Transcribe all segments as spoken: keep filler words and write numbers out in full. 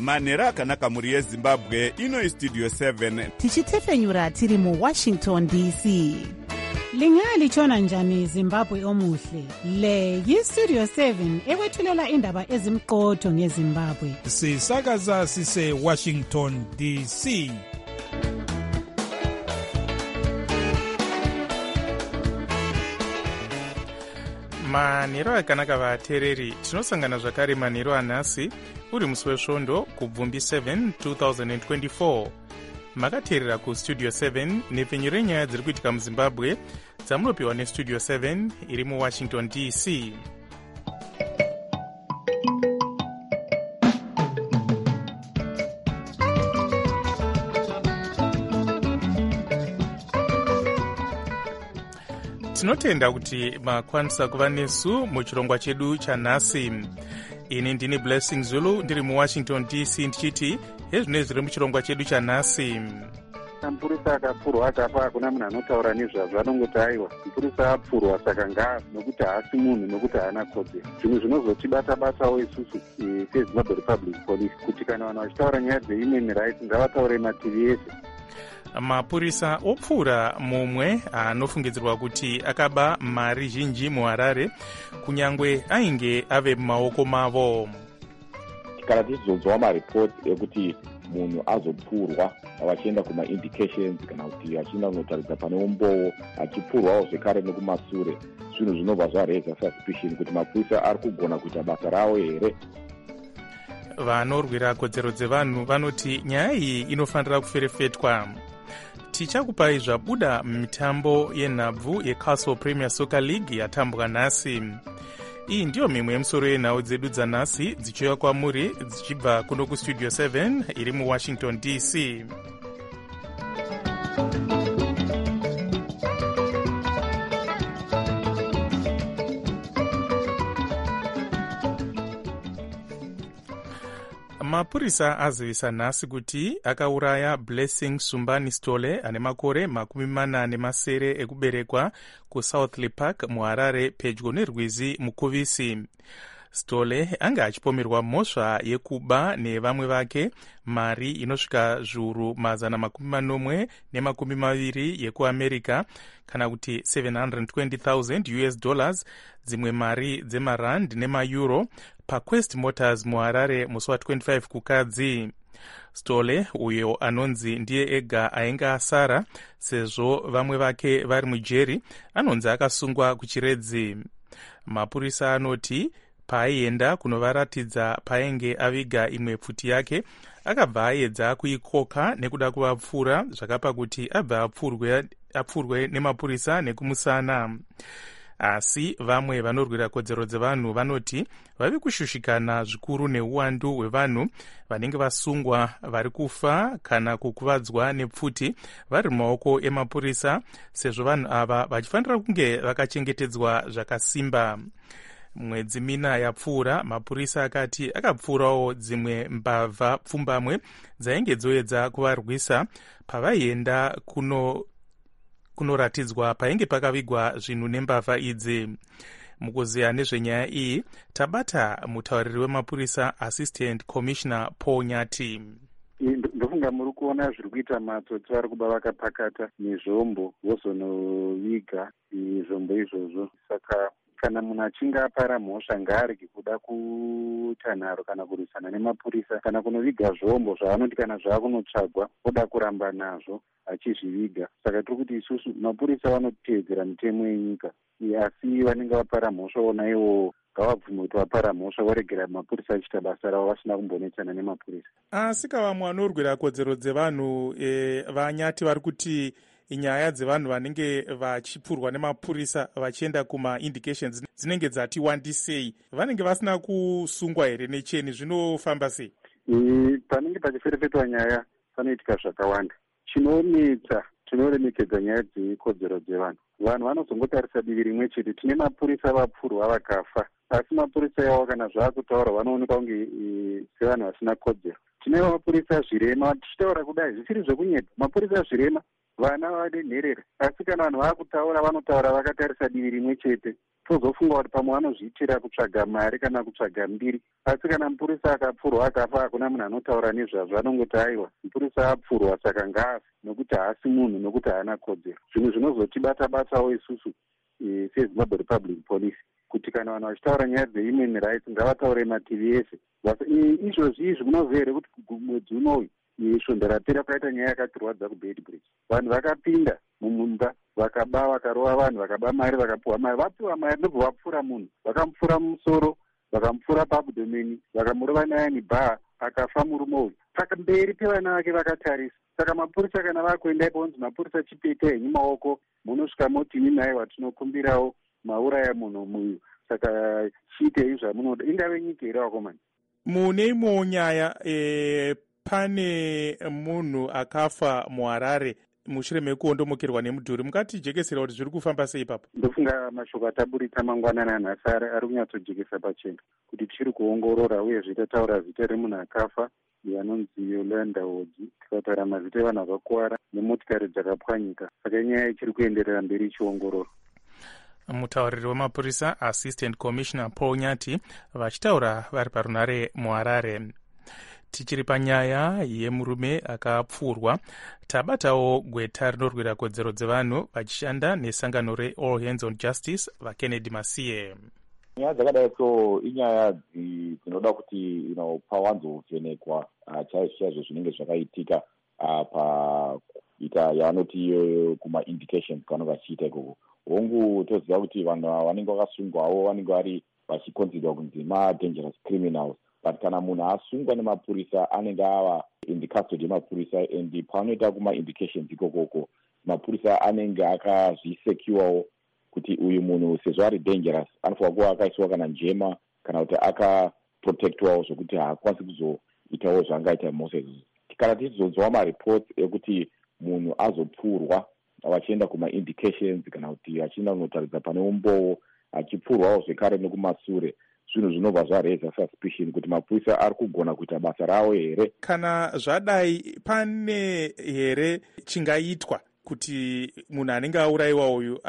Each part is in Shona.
manhero akanaka mhuri yezimbabwe. Ino istudio seven tichitefenyura tiri muwashington D C. Lingalitshona njani Zimbabwe omuhle? Le yistudio seven ekwethulela indaba ezimqotho ngeZimbabwe. Sisakaza sise Washington D C. manhero akanaka vateereri, tinosangana zvakare manhero anhasi uri musi wesvondo kubvumbi seven twenty twenty-four. makateerera kustudio seven nepfenyu renyaya dziri kuitika muzimbabwe dzamunopiwa nestudio seven iri muwashington D C. tinotenda kuti makwanisa kuva nesu muchirongwa chedu chanhasi. ini ndini Blessing Zulu ndiri muwashington D C ndichiti hezvinoi zviri muchirongwa chedu chanhasi. mapurisa akapfurwa akapa hakuna munhu anotaura nezvazvo, anongoti aiwa mapurisa apfurwa saka ngaa nokuti haasi munhu nokuti haana kodzero. zvimwe zvinozotibata-batawo isusu sezimbabwe republic police kuti kana vanhu vachitaura nyaya dzehuman rights ngavataure mativi ese. mapurisa opfuura mumwe anofungidzirwa kuti akaba mari zhinji muharare kunyangwe ainge ave mumaoko mavo. kana tichizodzwa maripoti ekuti munhu azopfurwa vachienda kuma-indications kana kuti achienda kunotaridza pane umbowo achipfurwawo zvekare nekumasure, zvinhu zvinobva zvareza suspicion kuti mapurisa ari kugona kuita basa ravo here. vanorwira kodzero dzevanhu vanoti nyaya iyi inofanira kuferefetwa. tichakupai zvabuda mitambo yenhabvu yeCastle Premier Soccer League yatambwa nhasi. iyi ndiyo mimwe yemusoro yenhau dzedu dzanhasi dzichiuya kwamuri dzichibva kuno kustudio seven iri muwashington D C. mapurisa azivisa nhasi kuti akauraya Blessing Sumbani Stole ane makore makumi mana nemasere ekuberekwa kuSouthly Park muharare pedyo nerwizi mukuvisi. Stole anga achipomerwa mhosva yekuba nevamwe vake mari inosvika zviuru mazana makumi manomwe nemakumi maviri yekuamerica kana kuti seven hundred twenty thousand U S dollars, dzimwe mari dzemarand nemaeuro paQuest Motors muharare musi wa-twenty-five kukadzi. Stole uyo anonzi ndiye ega ainge asara sezvo vamwe vake vari mujeri anonzi akasungwa kuchiredzi. mapurisa anoti paaienda kunovaratidza paenge aviga imwe pfuti yake akabva aedza kuikoka nekuda kuvapfura zvakapa kuti abve apfurwe, apfurwe nemapurisa nekumusana. asi vamwe vanorwira kodzero dzevanhu vanoti vavi kushushikana zvikuru neuwandu hwevanhu vanenge vasungwa vari kufa kana kukuvadzwa nepfuti vari mumaoko emapurisa, sezvo vanhu ava vachifanira kunge vakachengetedzwa zvakasimba. mwedzi mina yapfuura mapurisa akati akapfuurawo dzimwe mbavha pfumbamwe dzainge dzoedza kuvarwisa pavaienda kuno kunoratidzwa painge pakavigwa zvinhu nembavha idzi. mukuziya nezvenyaya iyi tabata mutauriri wemapurisa Assistant Commissioner Paul Nyati. ndofunga muri kuona zviri kuita matsotsi vari kuba vakapakata nezvombo vozonoviga zvombo izvozvo. saka kana munhu achinge apara mhosva ngaarege kuda kutanharo kana kurwisana nemapurisa kana kunoviga zvombo zvaanoti kana zvaakunotsvagwa oda kuramba nazvo achizviviga. saka tiri kuti isusu mapurisa vanoteedzera mitemo yenyika, asi vanenge vapara mhosva ona iwo ngavabvume kuti vapara mhosva voregera mapurisa achiita basa ravo vasina kumbonetsana nemapurisa. asi kavamwe vanorwira kodzero dzevanhu e, vanyati vari kuti nyaya dzevanhu vanenge vachipfurwa nemapurisa vachienda kuma-indications dzinenge dzati wandisei vanenge vasina kusungwa here necheni, zvinofamba sei? e, panenge pachiferefetwa nyaya panoitika zvakawanda. chinonetsa tinoremekedza nyaya dzekodzero dzevanhu. vanhu vanozongotarisa divi rimwe chete. tine mapurisa vapfurwa vakafa, asi mapurisa yavo kana zvaakutaura vanoonekwa kunge e, sevanhu vasina kodzero. tine mapurisa zvirema, tichitaura kudai zvisiri zvekunyeta. mapurisa zvirema vana vade nherera, asi kana vanhu vaakutaura vanotaura vakatarisa divi rimwe chete. tozofunga kuti pamwe vanozviitira kutsvaga mari kana kutsvaga mbiri. Asi kana mupurisa akapfurwa akafa, hakuna munhu anotaura nezvazvo, anongoti aiwa mupurisa apfurwa saka ngaafe, nokuti haasi munhu, nokuti haana kodzero. Zvinhu zvinozotibata-batawo isusu e, seZimbabwe Republic Police, kuti kana vanhu vachitaura nyaya dzehuman rights ngavataure mativi ese. Izvozvi izvi munozwa here kuti mwedzi unoyu svondo rapera kwaita nyaya yakatirwadza kuBedbridge. Vanhu vakapinda mumumba vakaba, vakarova vanhu, vakaba mari, vakapuwa mari, vapiwa mari ndobva vapfura munhu, vakamupfura mumusoro, vakamupfura paabdomeni, vakamurova nayani bhaa, akafa murume uyu. Saka mberi pevana vake vakatarisa. Saka mapurisa kana vakuenda iponzi mapurisa chipete henyu maoko, munosvika motini naye watinokumbirawo mauraya munhu muyu. Saka chiitei zvamunoda, ingave nyika here vakomana. Mune imwewo nyaya e, pane munhu akafa muHarare mushure mekuondomokerwa nemudhuri. Mukatijekesera kuti zviri kufamba sei ipapo? Ndofunga mashoko ataburika mangwanana nhasi ari kunyatsojekesa pachena kuti tichiri kuongorora uye zvitataura zita remunhu akafa anonzi Yolanda Hodzi, tikataura mazita evanhu vakakuwara nemotikari dzakapwanyika. Saka nyaya ichiri kuenderera mberi ichiongororwa. Mutauriri wemapurisa Assistant Commissioner Paul Nyati vachitaura vari parunare muHarare. Tichiri panyaya yemurume akapfurwa, tabatawo gweta rinorwira kodzero dzevanhu vachishanda nesangano reAll Hands on Justice vaKennedy Masiye. Nyaya dzakadai so inyaya dzinoda kuti you know, pawanzovhenekwa chaizvo chaizvo zvinenge zvakaitika paita yavanoti kuma-indications kavanenge vachiita ikoko. Hongu toziva kuti vanhu vanenge vakasungwawo vanenge vari vachikonzerwa kunzi ma-dangerous criminals. But kana munhu asungwa nemapurisa anenge ava in the custody yemapurisa, and panoita kuma-indications ikokoko mapurisa anenge akazvisecurawo kuti uyu munhu sezvo ari dangerous anofanira kuva akaiswa kana njema kana kuti akaprotectwawo zvokuti haakwanisi kuzoitawo zvaangaita mose. Kana tichizonzwa mareports ekuti munhu azopfurwa vachienda kuma-indications kana kuti achienda kunotaridza pane umbowo achipfurwawo zvekare nekumasure, zvinhu zvinobva zvareza suspicion kuti mapurisa ari kugona kuita basa ravo here. Kana zvadai, pane here chingaitwa kuti munhu anenge aurayiwa uyu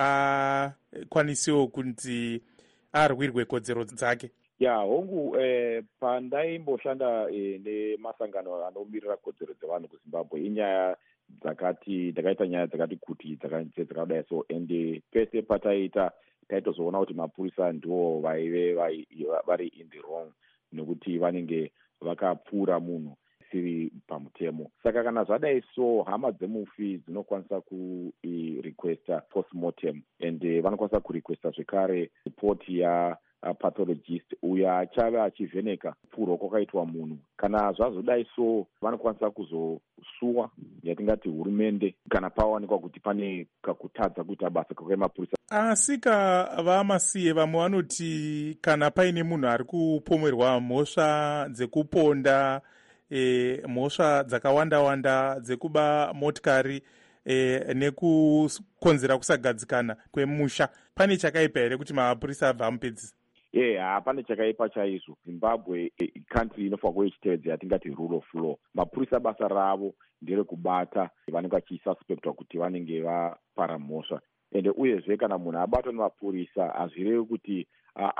akwanisewo kunzi arwirwe kodzero dzake? Ya hongu eh, pandaimboshanda eh, nemasangano anomirira kodzero dzevanhu kuZimbabwe, inyaya dzakati ndakaita nyaya dzakati kuti dzakadai so, ende pese pataita taitozoona kuti mapurisa ndiwo vaive vari in the wrong nekuti vanenge vakapfura munhu siri pamutemo. Saka kana zvadai so, hama dzemufi dzinokwanisa kurequesta postmortem, and vanokwanisa kurequesta zvekare report ya a pathologist uyo achave achivheneka kupfurwa kwakaitwa munhu. Kana zvazodai so, vanokwanisa kuzosuwa yatingati hurumende kana pawanikwa kuti pane kakutadza kuita basa kwemapurisa. Asi kavamasiye vamwe vanoti kana paine munhu ari kupomerwa mhosva dzekuponda, e, mhosva dzakawanda-wanda dzekuba motikari, e, nekukonzera kusagadzikana kwemusha, pane chakaipa here kuti mapurisa abva amupedzisa? Ye yeah, hapana chakaipa chaizvo. Zimbabwe country inofanira kuva ichitevedza yatingati rule of law. Mapurisa basa ravo nderekubata vanenge vachisuspectwa kuti vanenge vapara mhosva, ende uyezve kana munhu abatwa nemapurisa hazvirevi kuti uh,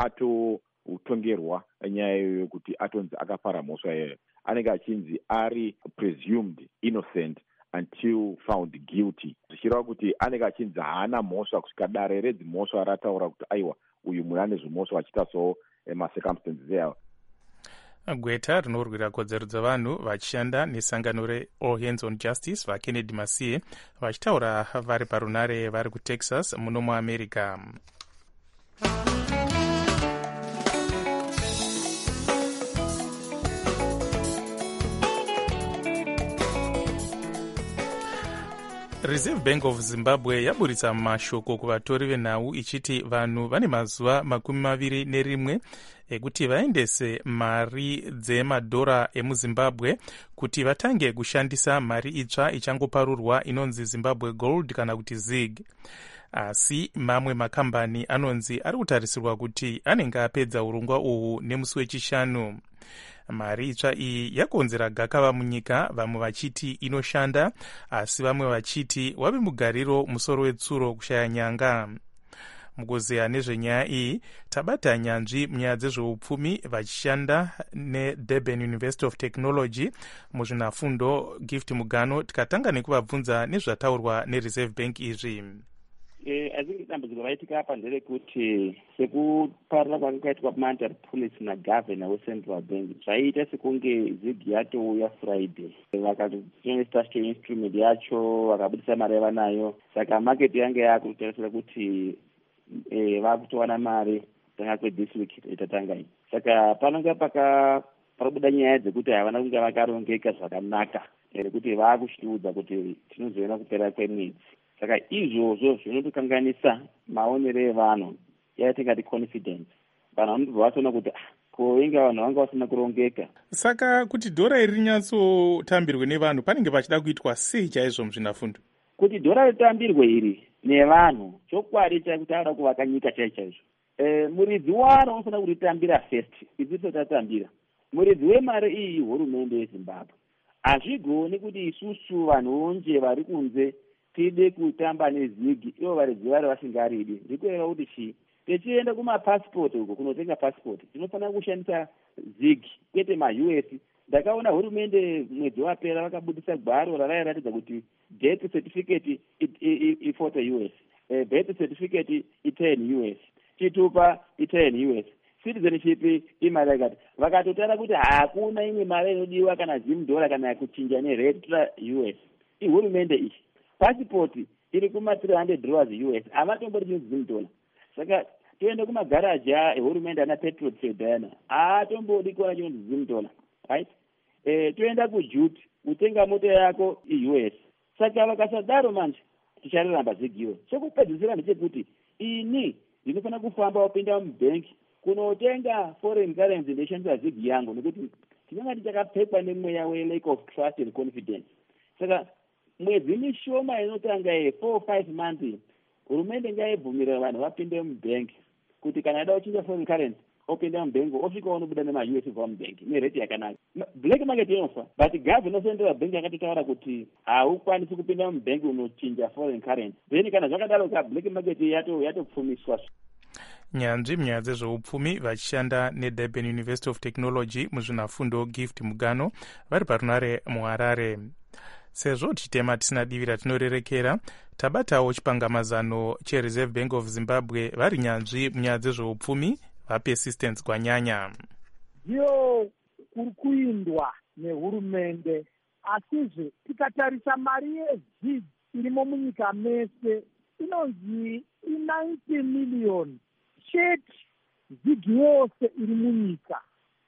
atotongerwa nyaya iyoyo kuti atonzi akapara mhosva iyoyo. Anenge achinzi ari presumed innocent until found guilty, zvichireva kuti anenge achinzi haana mhosva kusvika dare redzimhosva rataura kuti aiwa uyu munhu ane zvimhosva vachiita so macircumstances eyawo. Gweta rinorwira kodzero dzevanhu vachishanda nesangano reAll Hands on Justice vaKennedy Masiye vachitaura vari parunare vari kuTexas muno muAmerica. Reserve Bank of Zimbabwe yaburitsa mashoko kuvatori venhau ichiti vanhu vane mazuva makumi maviri nerimwe ekuti vaendese mari dzemadhora emuZimbabwe kuti vatange kushandisa mari itsva ichangoparurwa inonzi Zimbabwe Gold kana kuti zig. Asi mamwe makambani anonzi ari kutarisirwa kuti anenge apedza urongwa uhu nemusi wechishanu. Mari itsva iyi yakonzera gakava munyika, vamwe vachiti inoshanda asi vamwe vachiti wave mugariro musoro wetsuro kushaya nyanga. mukuzeya nezvenyaya iyi tabata nyanzvi munyaya dzezveupfumi vachishanda nedurban university of technology muzvinafundo Gift Mugano, tikatanga nekuvabvunza nezvataurwa nereserve bank izvi. asi dambudziko raitika apa nderekuti sekuparira kwanga kwaitwa kumandar police nagovernor wecentral bank zvaiita sekunge zigi yatouya friday vakatotonesa instrument yacho vakabudisa mari yavanayo, saka market yange yakutarisira kuti vakutowana mari tanga kwethis week itatanga iyi. Saka panonga paka parabuda nyaya dzekuti havana kunge vakarongeka zvakanaka kuti vakushiudza kuti tinozoona kupera kwemwedzi. Saka izvozvo zvinotokanganisa maonero evanhu yatingati confidence. Vanhu vanobva vatoona kuti koinga vanhu vanga vasina kurongeka. Saka kuti dhora iri rinyatsotambirwe nevanhu panenge pachida kuitwa sei chaizvo muzvinafundo? Kuti dhora ritambirwe iri nevanhu chokwadi chaikuti anoda kuvaka nyika chai chaizvo. E, muridzi waro unofanira kuritambira first, idziso tatambira. Muridzi wemari iyi hurumende yeZimbabwe. Hazvigoni kuti isusu vanhu nje vari kunze tide kutamba nezigi ivo varidzi vari vasingaridi. Ndikureva kuti chi techienda kumapasipoti uko kunotenga pasipoti tinofanira kushandisa zigi kwete ma-U S. Ndakaona hurumende mwedzi wapera vakabudisa gwaro rarairatidza kuti death certificate iforty U S, uh, birth certificate ten U S, chitupa ten U S, citizenship imari yakati. Vakatotara kuti hakuna imwe mari inodiwa kana zim dollar kana kuchinja neretra U S. Ihurumende iyi passport iri kuma three hundred dollars U S, havatombori zim dollar. Saka toende kumagaraji ehurumende ana petrol trade haatombodi kuona chinonzi zim dollar, right? Eh, toenda kujuti utenga moto yako i-U S. Saka vakasadaro manje tichararamba zigiwe. Chekupedzisira ndechekuti ini ndinofanira kufamba upinda mubhenki kunotenga foreign currency ndishandisa zigi yangu nekuti tinenge tichakapfekwa nemweya we-lack of trust and confidence. Saka mwedzi mishoma inotanga ye four five months hurumende ngaibvumirira vanhu vapinde mubhenki kuti kana ada kuchinja foreign currency opinda mubhenki osvika unobuda nema-U S kubva mubhenki nereti yakanaka. Black market inofa, but governor central bank yakatotaura kuti haukwanisi kupinda mubhenki unochinja foreign currency. Then kana zvakadaro ka black market yato yatopfumiswa. Nyanzvi munyaya dzezveupfumi vachishanda neDurban University of Technology muzvinafundo Gift Mugano vari parunare muHarare. Sezvo chitema tisina divi ratinorerekera, tabatawo chipangamazano cheReserve Bank of Zimbabwe vari nyanzvi munyaya dzezveupfumi vapersistence kwanyanya. Ndiyo kuri kuindwa nehurumende, asizve tikatarisa mari yezigi irimo munyika mese inonzi ninety million chete zigi yose iri munyika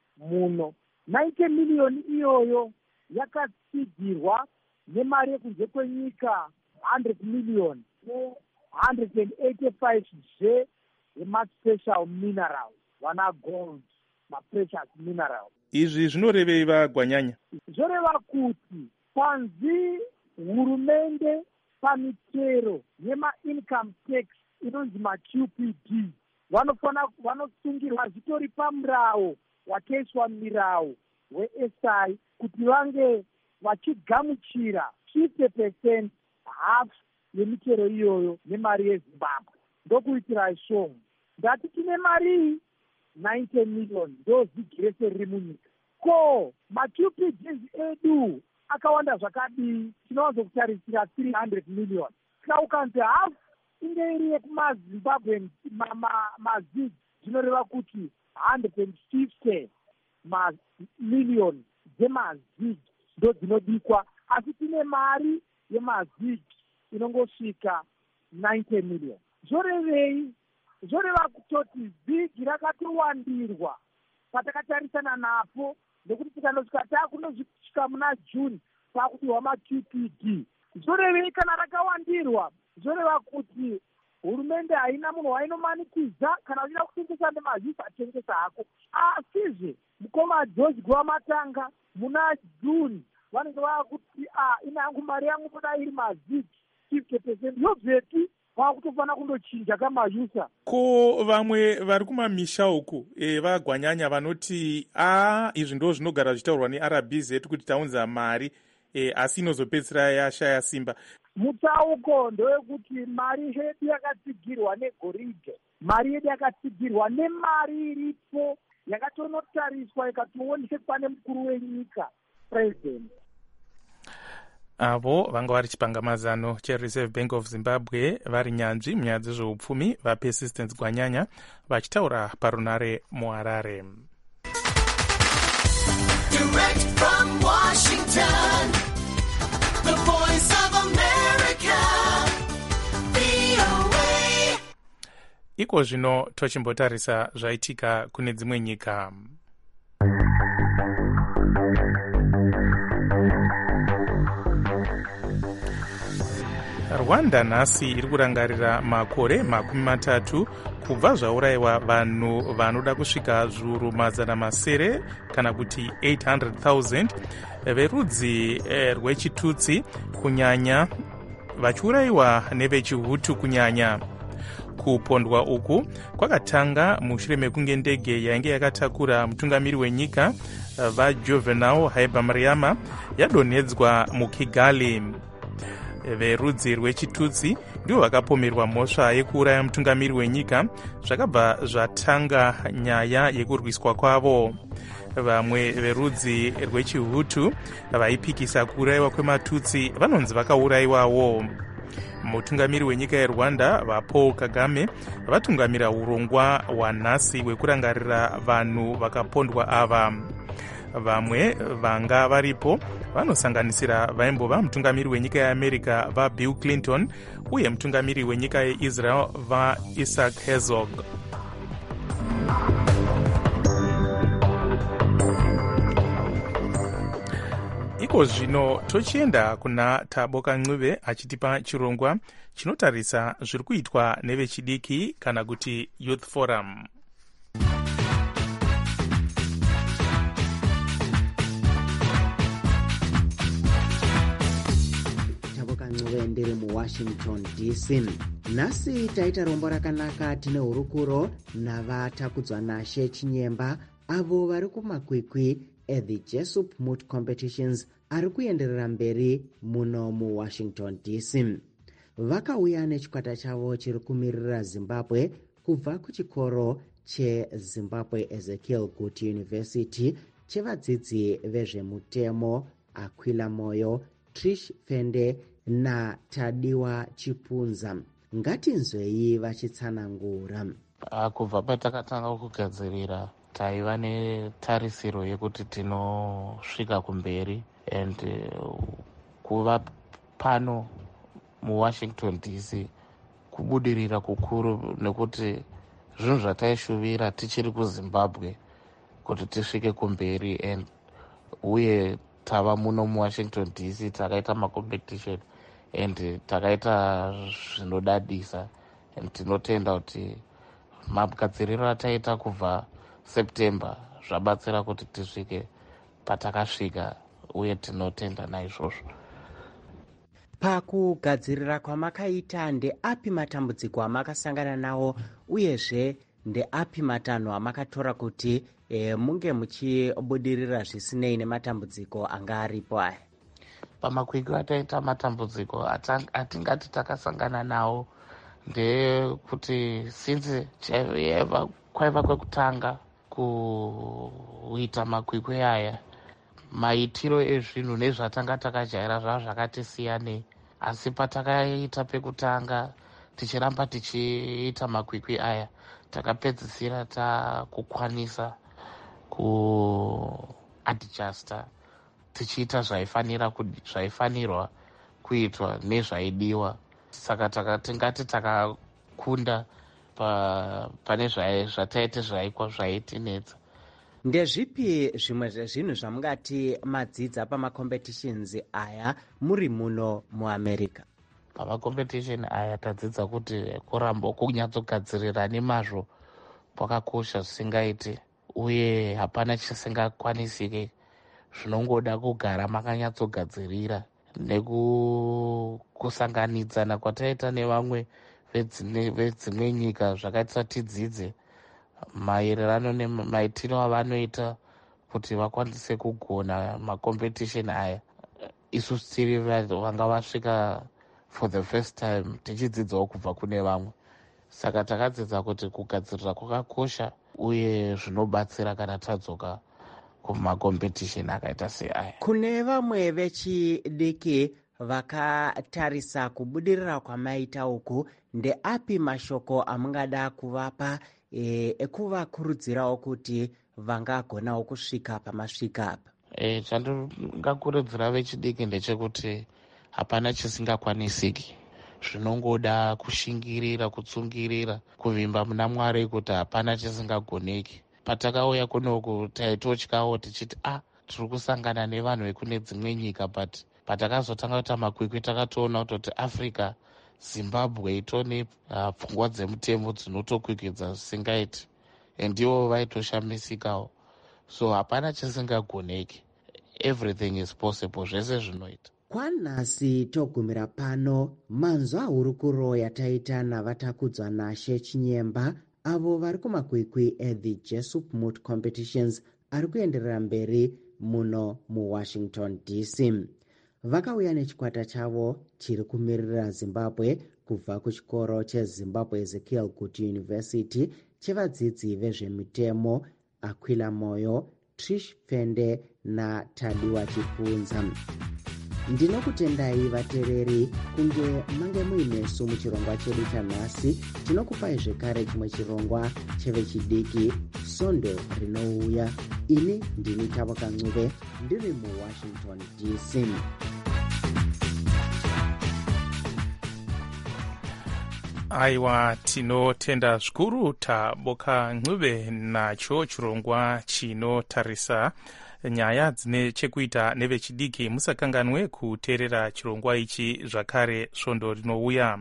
muno. ninety million iyoyo yakatsigirwa nemari yekunze kwenyika one hundred million one hundred eighty-five zve yemaspecial minerals, vana gold, maprecious minerals. Izvi zvinorevei vagwanyanya? Zvoreva kuti panzi hurumende pamitero yema-income tax inonzi ma-Q P D vanofana vanosungirwa zvitori pamurawo wakaiswa mirawo we-S I kuti vange vachigamuchira fifty percent half yemitero iyoyo nemari yeZimbabwe. Ndokuitira ishongo ndati tine mari ninety million ndo zigi rese riri munyika. Ko ma-Q P Ds edu akawanda zvakadii? Tinowanzo kutarisira three hundred million. Saka ukanzi half inge iri yekumazimbabwe mazigi zvinoreva kuti one hundred fifty million dzemazigi ndo dzinodikwa, asi tine mari yemazigi inongosvika ninety million. Zvorevei? Zvoreva kutoti zigi rakatowandirwa patakatarisana napo, nekuti tikanosvika takunosvika muna June pakupiwa ma-Q P D. Zvorevei kana rakawandirwa? Zvoreva kuti hurumende haina munhu wainomanikidza kana uchida kutengesa nemazisi atengesa hako. Asizve mukoma George Gwamatanga muna June vanenge vakuti ah inangu mari yangu muda iri mazigi fifty percent yobveti vakutofana kundochinja kamayusa. Ko vamwe vari kumamisha uku e, vagwanyanya vanoti a izvi ndo zvinogara zvichitaurwa neR B Z kuti taunza mari e, asi inozopedzisira yashaya simba. Mutsauko ndewekuti mari yedu yakatsigirwa negoridhe, mari yedu yakatsigirwa nemari iripo yakatonotariswa ikatoonekwa nemukuru wenyika, president. Avo vanga vari chipangamazano chereserve bank of Zimbabwe vari nyanzvi munyaya dzezveupfumi vapersistence Gwanyanya vachitaura parunare muHarare. Direct from Washington, the voice of America, V O A. Iko zvino tochimbotarisa zvaitika kune dzimwe nyika. Rwanda nhasi iri kurangarira makore makumi matatu kubva zvaurayiwa vanhu vanoda kusvika zviuru mazana masere kana kuti eight hundred thousand verudzi eh, rwechitutsi kunyanya vachiurayiwa nevechihutu kunyanya. Kupondwa uku kwakatanga mushure mekunge ndege yainge yakatakura mutungamiri wenyika vaJuvenal Habyarimana yadonhedzwa muKigali. Verudzi rwechitutsi ndivo vakapomerwa mhosva yekuuraya mutungamiri wenyika zvakabva zvatanga nyaya yekurwiswa kwavo. Vamwe verudzi rwechihutu vaipikisa kuurayiwa kwematutsi vanonzi vakaurayiwawo. Mutungamiri wenyika yeRwanda vaPaul Kagame vatungamira urongwa hwanhasi hwekurangarira vanhu vakapondwa ava. Vamwe vanga varipo vanosanganisira vaimbova mutungamiri wenyika yeAmerica vaBill Clinton uye mutungamiri wenyika yeIsrael vaIsaac Herzog. Iko zvino tochienda kuna Thabo Kancube achitipa chirongwa chinotarisa zviri kuitwa nevechidiki kana kuti Youth Forum. ndiri muWashington D C. Nhasi taita rombo rakanaka tine hurukuro navatakudzwa naShe Chinyemba avo vari kumakwikwi eThe Jesup Moot Competitions ari kuenderera mberi muno muWashington D C. Vakauya nechikwata chavo chiri kumirira Zimbabwe kubva kuchikoro cheZimbabwe Ezekiel Kuti University chevadzidzi vezvemutemo Aquila Moyo, Trish Fende naTadiwa Chipunza. Ngatinzwei vachitsanangura. Kubva patakatanga kugadzirira taiva netarisiro yekuti tinosvika kumberi and kuva pano muWashington D C kubudirira kukuru nekuti zvinhu zvataishuvira tichiri kuZimbabwe kuti tisvike kumberi and uye tava muno muWashington D C takaita macompetition and takaita zvinodadisa and tinotenda kuti magadziriro ataita kubva September zvabatsira kuti tisvike patakasvika uye tinotenda naizvozvo. Pakugadzirira kwamakaita ndeapi matambudziko amakasangana nawo uyezve ndeapi matanho amakatora kuti e, munge muchibudirira zvisinei nematambudziko anga aripo aya? Pamakwikwi ataita matambudziko atingati takasangana nawo ndekuti since kwaiva kwekutanga kuita makwikwi aya maitiro ezvinhu nezvatanga takajaira zvava zvakati siyanei, asi patakaita pekutanga tichiramba tichiita makwikwi aya takapedzisira takukwanisa kuadjusta tichiita zvaifanira zvaifanirwa kuitwa nezvaidiwa. Saka takatingati takakunda pa, pane zvataite zvaikwa zvaitinetsa. Ndezvipi zvimwe zvezvinhu zvamungati madzidza pamacompetitions aya muri muno muAmerica? Pamacompetition aya tadzidza kuti kuramba kunyatsogadzirira nemazvo kwakakosha zvisingaiti, uye hapana chisingakwanisike, zvinongoda kugara makanyatsogadzirira nekusanganidzana kwataita nevamwe vedzimwe nyika zvakaitisa tidzidze maererano nemaitiro avanoita kuti vakwanise kugona macompetition aya. isusu tiri vanga vasvika for the first time tichidzidzawo kubva kune vamwe. Saka takadzidza kuti kugadzirira kwakakosha uye zvinobatsira kana tadzoka kumakompetisheni akaita seaya. Kune vamwe vechidiki vakatarisa kubudirira kwamaita uku, ndeapi mashoko amungada kuvapa ekuvakurudzirawo kuti vangagonawo kusvika pamasvika apa? E, chandingakurudzira vechidiki ndechekuti hapana chisingakwanisiki. Zvinongoda kushingirira, kutsungirira, kuvimba muna Mwari kuti hapana chisingagoneki. Patakauya kunoku taitotyawo tichiti ah tiri kusangana nevanhu vekune dzimwe nyika, but patakazotanga kuita makwikwi takatoona kuti Africa, Zimbabwe itone uh, pfungwa dzemutembo dzinotokwikwidza zvisingaiti, ndivo vaitoshamisikawo. So hapana chisingagoneki, everything is possible, zvese zvinoita. Kwanhasi togumira pano, manzwa hurukuro yataita navatakudzwa naShe Chinyemba, avo vari kumakwikwi eThe Jesup Moot Competitions ari kuenderera mberi muno muWashington D C. Vakauya nechikwata chavo chiri kumirira Zimbabwe kubva kuchikoro cheZimbabwe Ezekiel Kuti University chevadzidzi vezvemitemo Aquila Moyo, Trish Pfende naTadiwa Chipunza. Ndinokutendai vateereri kunge mange muinesu muchirongwa chedu chanhasi. Tinokupai zvekare chimwe chirongwa chevechidiki Sondo rinouya. Ini ndini Tavoka Ncube ndiri muWashington D C. Aiwa, tinotenda zvikuru Tavoka Ncube nacho chirongwa chinotarisa nyaya dzine chekuita nevechidiki. Musakanganwe kuteerera chirongwa ichi zvakare Svondo rinouya.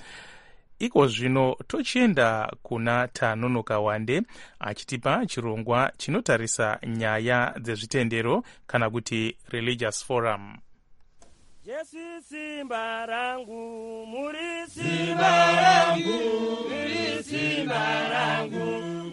Iko zvino tochienda kuna Tanonoka Wande achitipa chirongwa chinotarisa nyaya dzezvitendero kana kuti Religious Forum. Jesu simba rangu, muri simba rangu, muri simba rangu,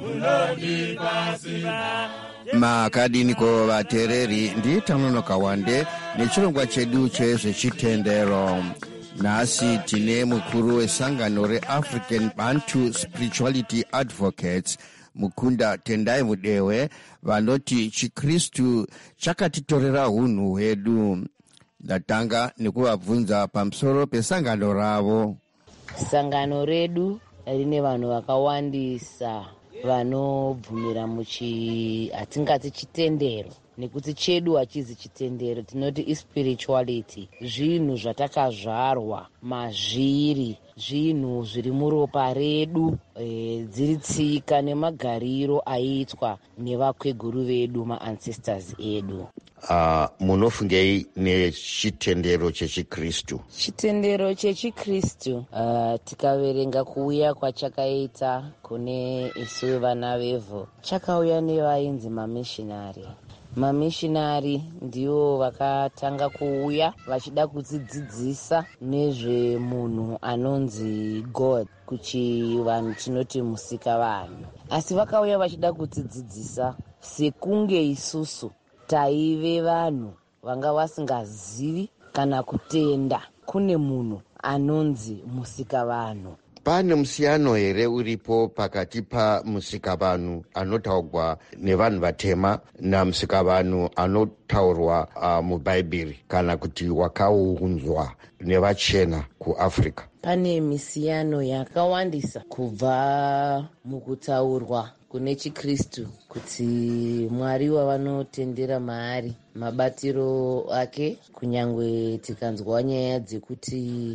munondipa simba. Makadiniko vateereri, ndi Tanonoka Wande nechirongwa chedu chezvechitendero. Nhasi tine mukuru wesangano reAfrican Bantu Spirituality Advocates, Mukunda Tendai Mudewe, vanoti Chikristu chakatitorera hunhu hwedu. Ndatanga nekuvabvunza pamusoro pesangano ravo. Sangano redu rine vanhu vakawandisa vanobvumira muchi atingati chitendero, nekuti chedu hachizi chitendero, tinoti ispirituality. Zvinhu zvatakazvarwa mazviri, zvinhu zviri muropa redu, e, dziri tsika nemagariro aiitwa nevakweguru vedu, maancestors edu. Uh, munofungei nechitendero chechikristu? Chitendero chechikristu uh, tikaverenga kuuya kwachakaita kune isu vana vevhu, chakauya nevainzi mamishinari. Mamishinari ndiwo vakatanga kuuya vachida kudzidzisa nezvemunhu anonzi God, kuchivanhu tinoti musika vanhu. Asi vakauya vachida kudzidzisa sekunge isusu taive vanhu vanga vasingazivi kana kutenda kune munhu anonzi musika vanhu. Pane musiyano here uripo pakati pa musika vanhu anotaurwa nevanhu vatema namusika vanhu anotaurwa uh, mubhaibheri kana kuti wakaunzwa nevachena kuAfrica? Pane misiyano yakawandisa kubva mukutaurwa kune chikristu kuti Mwari wavanotendera maari, mabatiro ake, kunyangwe tikanzwa nyaya dzekuti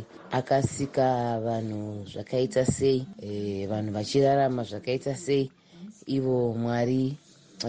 akasika vanhu zvakaita sei, e, vanhu vachirarama zvakaita sei, ivo Mwari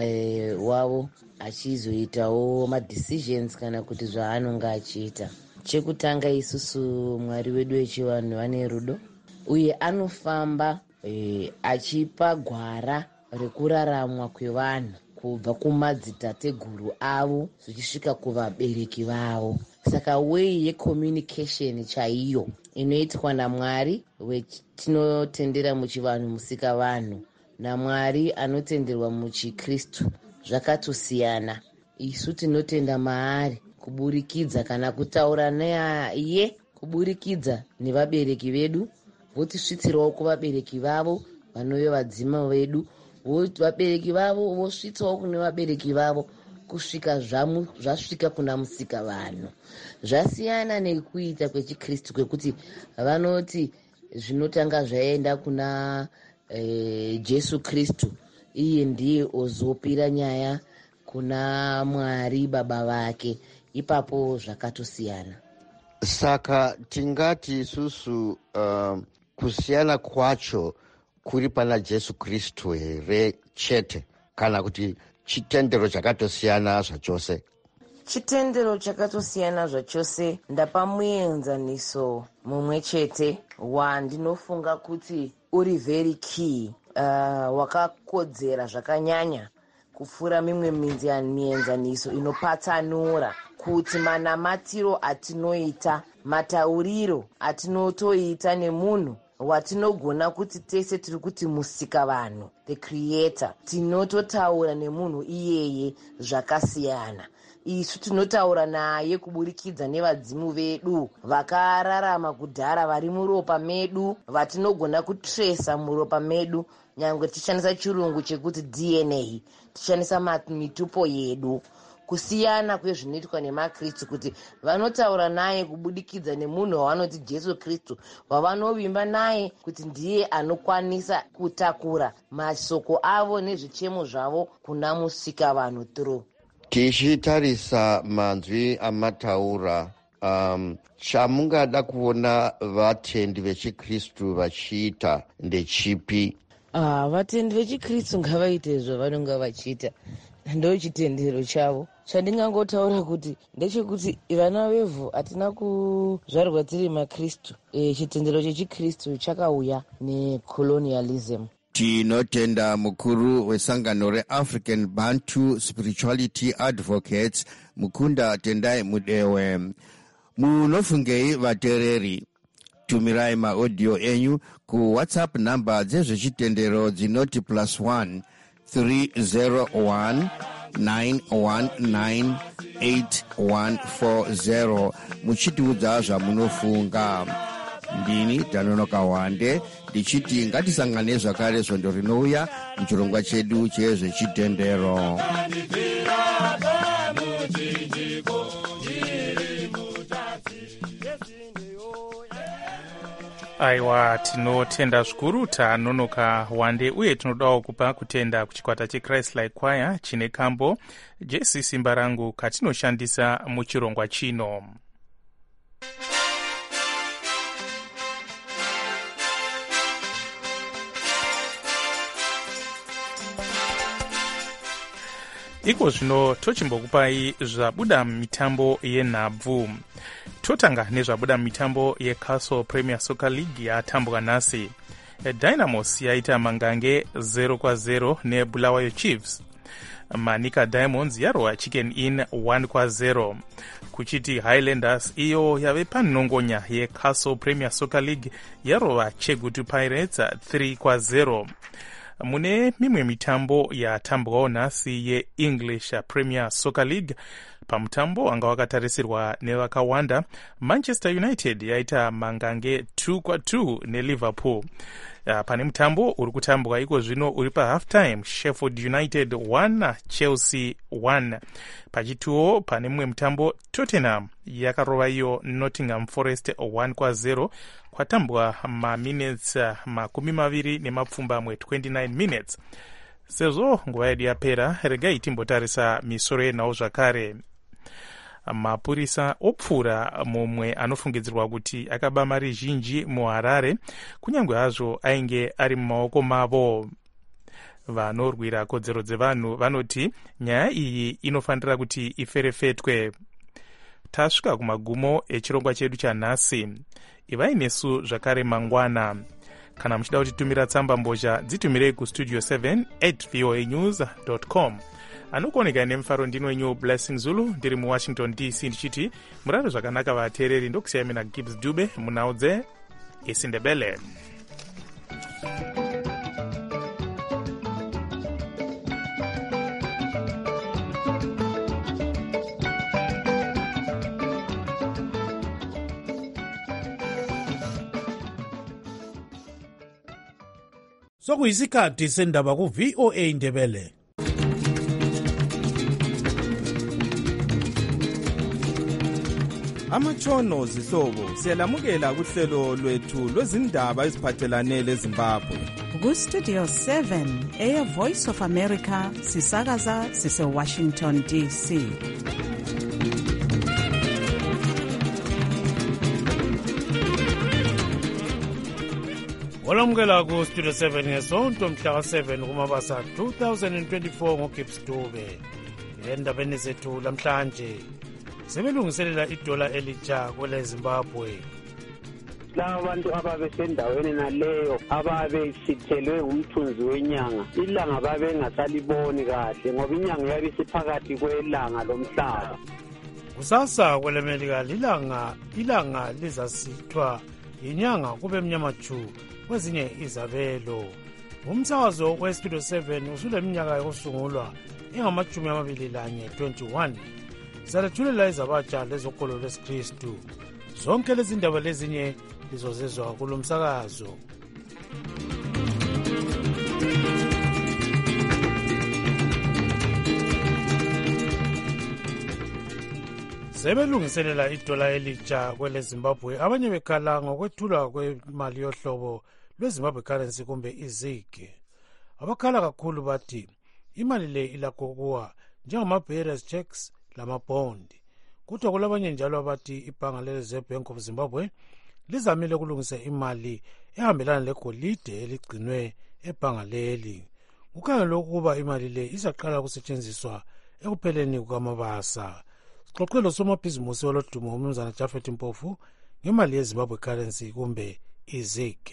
e, wavo achizoitawo madecisions kana kuti zvaanonga achiita. Chekutanga, isusu Mwari wedu wechivanhu vane rudo uye anofamba e, achipa gwara rekuraramwa kwevanhu kubva kumadzitateguru avo zvichisvika kuvabereki vavo. Saka way yecommunication chaiyo inoitwa naMwari wetinotendera muchivanhu musika vanhu naMwari anotenderwa muchikristu zvakatosiyana. Isu tinotenda maari kuburikidza kana kutaura naye kuburikidza nevabereki vedu, votisvitsirawo kuvabereki vavo vanove vadzima vedu, vabereki vavo vosvitsawo kune vabereki vavo, kusvika zvasvika kuna musika vanhu. Zvasiyana nekuita kwechikristu kwekuti vanoti zvinotanga zvaenda kuna eh, Jesu Kristu, iye ndiye ozopira nyaya kuna Mwari baba vake. Ipapo zvakatosiyana. Saka tingati isusu uh, kusiyana kwacho kuri pana Jesu Kristu here chete, kana kuti chitendero chakatosiyana zvachose? Chitendero chakatosiyana zvachose. Ndapa muenzaniso mumwe chete wandinofunga kuti uri very key, uh, wakakodzera zvakanyanya kupfuura mimwe mienzaniso inopatsanura kuti manamatiro atinoita, matauriro atinotoita nemunhu watinogona kuti tese tiri kuti musika vanhu, the creator, tinototaura nemunhu iyeye zvakasiyana. Isu tinotaura naye kuburikidza nevadzimu vedu vakararama kudhara, vari muropa medu, vatinogona kutresa muropa medu, nyangwe tichishandisa chirungu chekuti D N A, tichishandisa mitupo yedu. Kusiyana kwezvinoitwa nemakristu kuti vanotaura naye kubudikidza nemunhu wavanoti Jesu Kristu, wavanovimba naye kuti ndiye anokwanisa kutakura masoko avo nezvichemo zvavo kuna musika vanhu through. Tichitarisa manzwi amataura, um, chamungada kuona vatendi vechikristu vachiita ndechipi? Ah, vatendi vechikristu ngavaite zvavanonga vachiita, ndo chitendero chavo. Chandingangotaura kuti ndechekuti vana vevhu hatina kuzvarwa tiri makristu. E, chitendero chechikristu chakauya necolonialism. Tinotenda mukuru wesangano reAfrican Bantu Spirituality Advocates, Mukunda Tendai Mudewe. Munofungei vatereri? Tumirai maaudio enyu ku WhatsApp number dzezvechitendero dzinoti plus one three zero one nine one nine eight one four zero muchitiudza zvamunofunga. Ndini Danonoka Wande ndichiti ngatisangane zvakare svondo rinouya muchirongwa chedu chezvechitendero. Aiwa, tinotenda zvikuru Tanonoka Wande, uye tinodawo kupa kutenda kuchikwata cheChrist Like Choir chine kambo Jesu Simba Rangu katinoshandisa muchirongwa chino. Iko zvino tochimbokupai zvabuda mitambo yenhabvu. Totanga nezvabuda mitambo yeCastle Premier Soccer League yatambwa nhasi. Dynamos yaita mangange zero kwa zero neBulawayo Chiefs. Manika Diamonds yarova Chicken Inn one kwa zero. Kuchiti Highlanders iyo yave panongonya yeCastle Premier Soccer League yarova Chegutu Pirates three kwa zero. Mune mimwe mitambo yatambwawo nhasi yeEnglish Premier Soccer League, pamutambo anga wakatarisirwa nevakawanda, Manchester United yaita mangange two kwa two neLiverpool. Pane mutambo uri kutambwa iko zvino uri pahalf time, Sheffield United one Chelsea one. Pachituo pane mumwe mutambo, Tottenham yakarova iyo Nottingham Forest one kwa zero, kwatambwa maminutes makumi maviri nemapfumbamwe twenty-nine minutes. Sezvo nguva yedu yapera, regai timbotarisa misoro yenhau zvakare. Mapurisa opfura mumwe anofungidzirwa kuti akaba mari zhinji muHarare, kunyange hazvo ainge ari mumaoko mavo. Vanorwira kodzero dzevanhu vanoti nyaya iyi inofanira kuti iferefetwe. Tasvika kumagumo echirongwa chedu chanhasi. Ivai nesu zvakare mangwana. Kana muchida kutitumira tsamba mbozha, dzitumirei kustudio seven at voa news dot com. Anokuoneka nemufaro ndino wenyu Blessing Zulu, ndiri muWashington D C ndichiti murare zvakanaka vateereri, ndokusiyai mina Gibbs Dube munhau dzeIsindebele. sokuyisikhathi sendaba ku-V O A Ndebele. Amatshono zihlobo siyalamukela kuhlelo lwethu lwezindaba eziphathelane leZimbabwe. Ku-Studio seven Air Voice of America sisakaza sise-Washington D C. Olamukela ku-Studio seven ngesonto mhla seven kumabasa two thousand twenty-four ngoGibbs Dube. Endabeni zethu lamhlanje sebelungiselela idola elitsha kwele Zimbabwe. Laba bantu ababesendaweni naleyo ababesithelwe ngumthunzi wenyanga ilanga babengasaliboni kahle ngoba inyanga yabe isiphakathi kwelanga lomhlaba. Kusasa kwele Melika lilanga ilanga lizasithwa inyanga kube mnyama chu kwezinye izabelo. Umsakazo we-Studio seven usuleminyaka yokusungulwa engamajumi amabili lanye twenty-one. Salethulela izabatsha lezokolo lwesikristu. Zonke lezi ndaba lezinye lizozezwa kulo msakazo. Sebelungiselela idola elitsha kwele Zimbabwe, abanye bekhala ngokwethulwa kwemali yohlobo lweZimbabwe currency kumbe izigi. Abakhala kakhulu bathi imali le ilakho kuwa njengama-bearers checks lama-bond. Kuthiwa kulabanye njalo abathi ibhanga le-Reserve Bank of Zimbabwe lizamile ukulungisa imali ehambelana legolide eligcinwe ebhanga leli. Kukhangelwe ukuba imali le izaqala ukusetshenziswa ekupheleni kukamabasa. Sixoxe losomabhizimusi walodumo uMnumzana Japhet Mpofu ngemali yeZimbabwe currency kumbe izigi.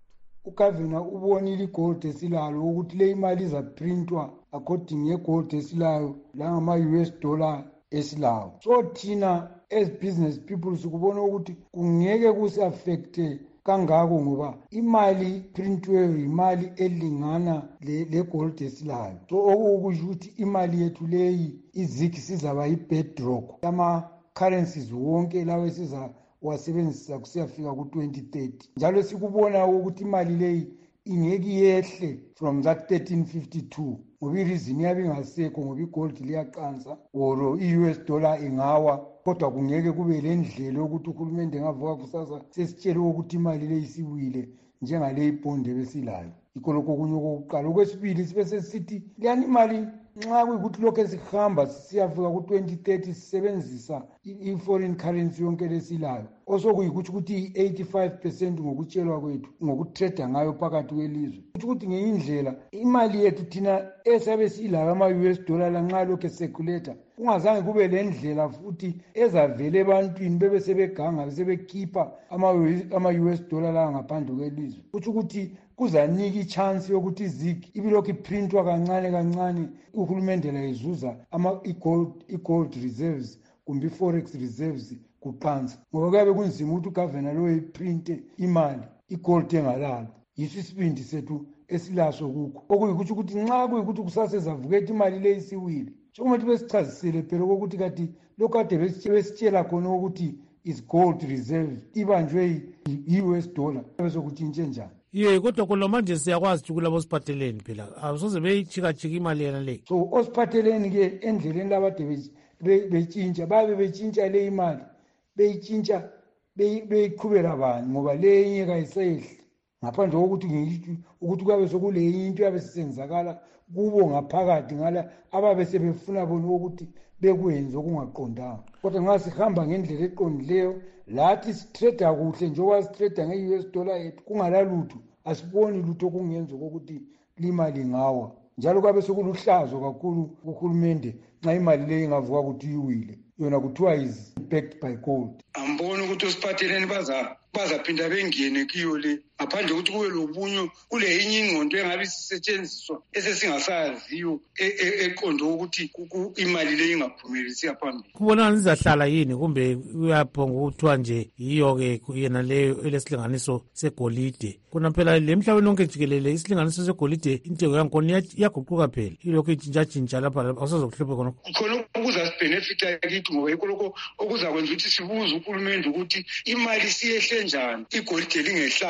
Ugavana ubonile igold esilalo ukuthi le imali izaprintwa according ngegold esilayo langama-U S dollar esilawo. So thina as business people sikubona ukuthi kungeke kusi-affecte kangako ngoba imali printwe imali elingana le gold esilayo. So okusho ukuthi imali yethu leyi izigi sizaba yi-bedrock ama currencies wonke lawo esiza wasebenzisa kusiyafika ku twenty thirty. Njalo sikubona ukuthi imali leyi ingeke yehle from that thirteen fifty-two ngoba ireason yabe ingasekho ngoba igold liyaqansa or i-U S dollar ingawa kodwa kungeke kube le ndlela yokuthi uhulumende ngavuka kusasa sesitshele ukuthi imali leyi siwile njengale ibond ebesilayo. Yikho lokho kunye kokuqala. Okwesibili sibe sesithi leyani imali nxa kuyikuthi lokho esihamba siyafika ku twenty thirty sisebenzisa i-foreign currency yonke lesilayo osokuyikuthi ukuthi i-eighty-five percent ngokutshelwa kwethu ngokutreda ngayo phakathi kwelizwe. Kuthi ukuthi ngenye indlela imali yethu thina esabe silayo ama-U S dollar lanxa lokho eseculator kungazange kube le ndlela futhi ezavele ebantwini bebe sebeganga besebekhipha ama-U S dollar la ngaphandle kwelizwe. Kuthi ukuthi kuzanika ichance yokuthi izigi ibilokhu iprintwa kancane kancane uhulumende la izuza ama i-gold i-gold reserves kumbe i-forex reserves kuqansa ngoba kuyabe kunzima ukuthi ugavana lo iprinte imali igold engalalo. Yiso isibindi sethu esilaso kukho okuyikuthi ukuthi nxa kuyikuthi kusasezavuketha imali le isiwile sokumele besichazisele phela kokuthi kati lokho kade besitshela khona ukuthi is gold reserve ibanjwe i-U S dollar besokutshintshe njani. Ye kodwa khona manje siyakwazi ukuthi kulabo siphatheleni phela asoze beyijika-jika imali yena le. So osiphatheleni ke endleleni labade betshintsha babe betshintsha le imali beyitshintsha beyiqhubela bani ngoba le inye kayisehle ngaphandle kokuthi ngithi ukuthi kuyabe sokule into yabe sisenzakala kubo ngaphakathi ngala ababe sebefuna bona ukuthi bekwenze okungaqondanga. Kodwa nxa sihamba ngendlela eqondileyo lathi sitreda kuhle njengoba sitreda nge-U S dollar yethu kungalalutho asiboni lutho okungenza kokuthi limali ngawa njalo kwabe sokuluhlazo kakhulu kuhulumende nxa imali leyo ingavuka ukuthi iwile yona kuthiwa is backed by gold. Ambona ukuthi osiphatheleni baza bazaphinda bengene kiyo le ngaphandle ukuthi kube lobunyo kule inye ingqondo engabe sisetshenziswa esesingasaziyo eqondo ukuthi imali le ingaphumelisi yaphambili. Kubonakala izahlala yini kumbe uyaphonga ukuthiwa nje yiyo-ke yena leyo elesilinganiso segolide kuna phela le mhlabeni onke jikelele isilinganiso segolide intengo yankhona iyaguquka phela ilokhu itshintshatshintsha lapha awusazokuhluphe khona khona ukuzasibhenefitha kithi ngoba yikho lokho okuzakwenza ukuthi sibuze uhulumende ukuthi imali siyehle njani igolide lingehlanga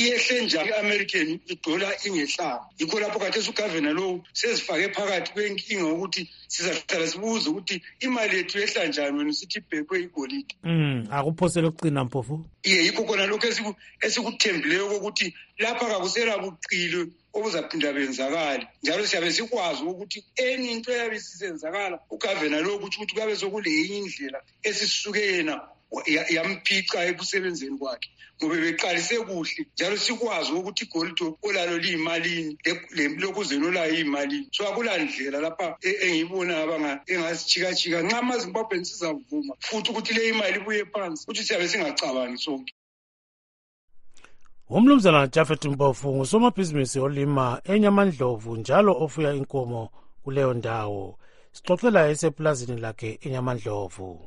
iyehle njani i-American idola ingehlanga. Yikho lapho khathesi ugavana lowu sezifake phakathi kwenkinga ukuthi sizahlala sibuze ukuthi imali yethu yehla njani wena sithi ibhekwe igolide. Mm, akuphosele ukuqina Mpofu. Iye yikho khona lokho esikuthembileyo ukuthi lapha kakusela buqilo obuzaphinda benzakala. Njalo siyabe sikwazi ukuthi enye into yabe sisenzakala ugavana lo ukuthi ukuthi kabe sokule indlela esisuke yena yamphica ekusebenzeni kwakhe. Ngoba beqalise kuhle njalo sikwazi ukuthi igolide olalo liyimalini lokuzeno la yimalini. So akulandlela lapha engiyibona abanga engasichika chika nxa amaZimbabwe sizavuma futhi ukuthi le imali ibuye phansi ukuthi siyabe singacabangi sonke. Umnumzana Japhet Mpofu ngusomabhizinisi olima eNyamandlovu njalo ofuya inkomo kuleyo ndawo. Sixoxela eseplazini lakhe eNyamandlovu.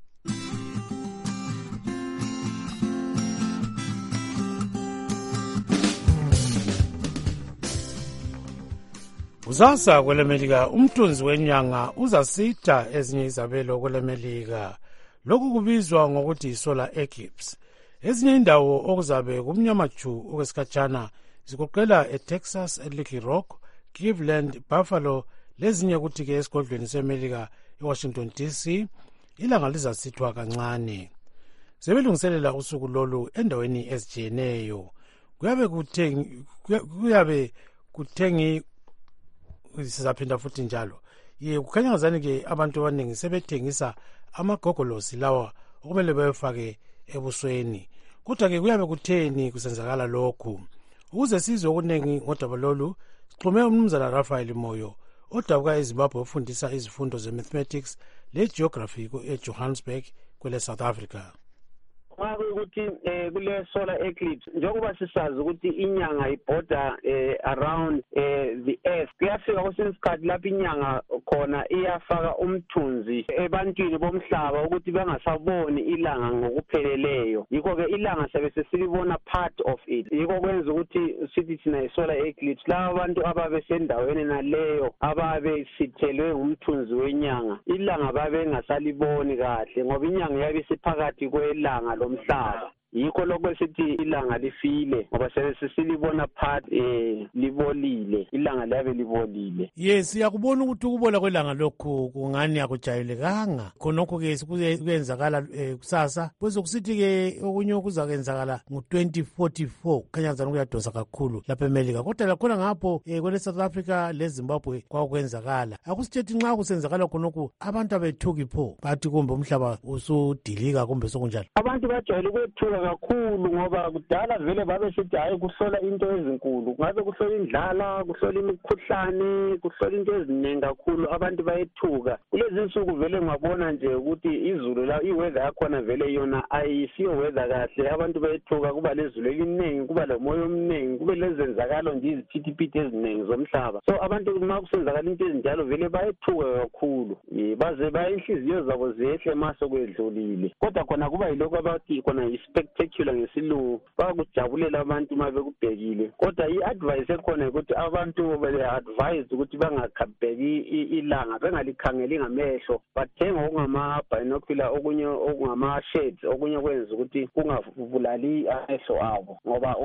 Uzasa kwelemelika umthunzi wenyanga uzasitha ezinye izabelo kwelemelika. Lokhu kubizwa ngokuthi solar eclipse. Ezinye indawo okuzabe kumnyama chu okwesikhatshana zigoqela eTexas, eLittle Rock, Cleveland, Buffalo lezinye kuthi-ke esigodlweni semelika eWashington D C ilanga lizasithwa kancane. Sebelungiselela usuku lolu endaweni ezijiyeneyo. Kuyabe kuthengi kuyabe kuthengi sizaphinda futhi njalo. Ye kukhanya ngazani-ke abantu abaningi sebethengisa amagogolosi lawa okumele befake ebusweni. Kodwa-ke kuyabe kutheni kusenzakala lokhu? Ukuze sizwe okuningi ngodaba lolu, sixhume umnumzana Raphael Moyo odabuka eZimbabwe ofundisa izifundo ze-mathematics le-geography eJohannesburg kwele South Africa. Ngabe ukuthi eh kule solar eclipse njengoba sisazi ukuthi inyanga ibhoda eh around eh the earth kuyafika kwesinye isikhathi lapho inyanga khona iyafaka umthunzi ebantwini bomhlaba ukuthi bangasaboni ilanga ngokupheleleyo. Yikho ke ilanga sabe sesilibona part of it. Yikho kwenza ukuthi sithi thina isolar eclipse laba abantu ababe sendaweni naleyo ababe sithelwe umthunzi wenyanga ilanga babe ngasaliboni kahle ngoba inyanga yabe siphakathi kwelanga umhlaba. Yikho lokho sithi ilanga lifile ngoba sesilibona part eh libolile ilanga labe libolile. Yes, yakubona ukuthi ukubola kwelanga lokhu kungani yakujayelekanga khonokho ke sikuyenzakala kusasa bese kusithi ke okunye okuzakwenzakala ngo twenty forty-four kanyazana kuyadosa kakhulu lapha eMelika kodwa lakhona ngapho kwele South Africa leZimbabwe kwakwenzakala. Akusithethi nxa kusenzakala khonokho abantu abethuki pho bathi kumbe umhlaba usudilika kumbe sokunjalo. Abantu bajayele ukwethuka kakhulu ngoba kudala vele babe sithi hayi kuhlola into ezinkulu ngabe kuhlola indlala kuhlola imikhuhlane kuhlola into eziningi kakhulu abantu bayethuka. Kulezi insuku vele ngabona nje ukuthi izulu la iweather yakhona vele yona ayisiyo weather kahle abantu bayethuka kuba lezulu eliningi kuba lomoya omningi kube lezenzakalo nje iziphithiphithi eziningi zomhlaba. So abantu uma kusenzakala into ezinjalo vele bayethuka kakhulu baze bayinhliziyo zabo zehle maso kwedlulile. Kodwa khona kuba yiloko abathi khona yi-spectacular ngesilungu bakujabulela abantu uma bekubhekile. Kodwa i-advice ekhona ukuthi abantu be-advised ukuthi bangakhabheki ilanga bengalikhangeli ngamehlo bathenga okungama-binocular okunye okungama-shades okunye kwenza ukuthi kungavulali amehlo abo ngoba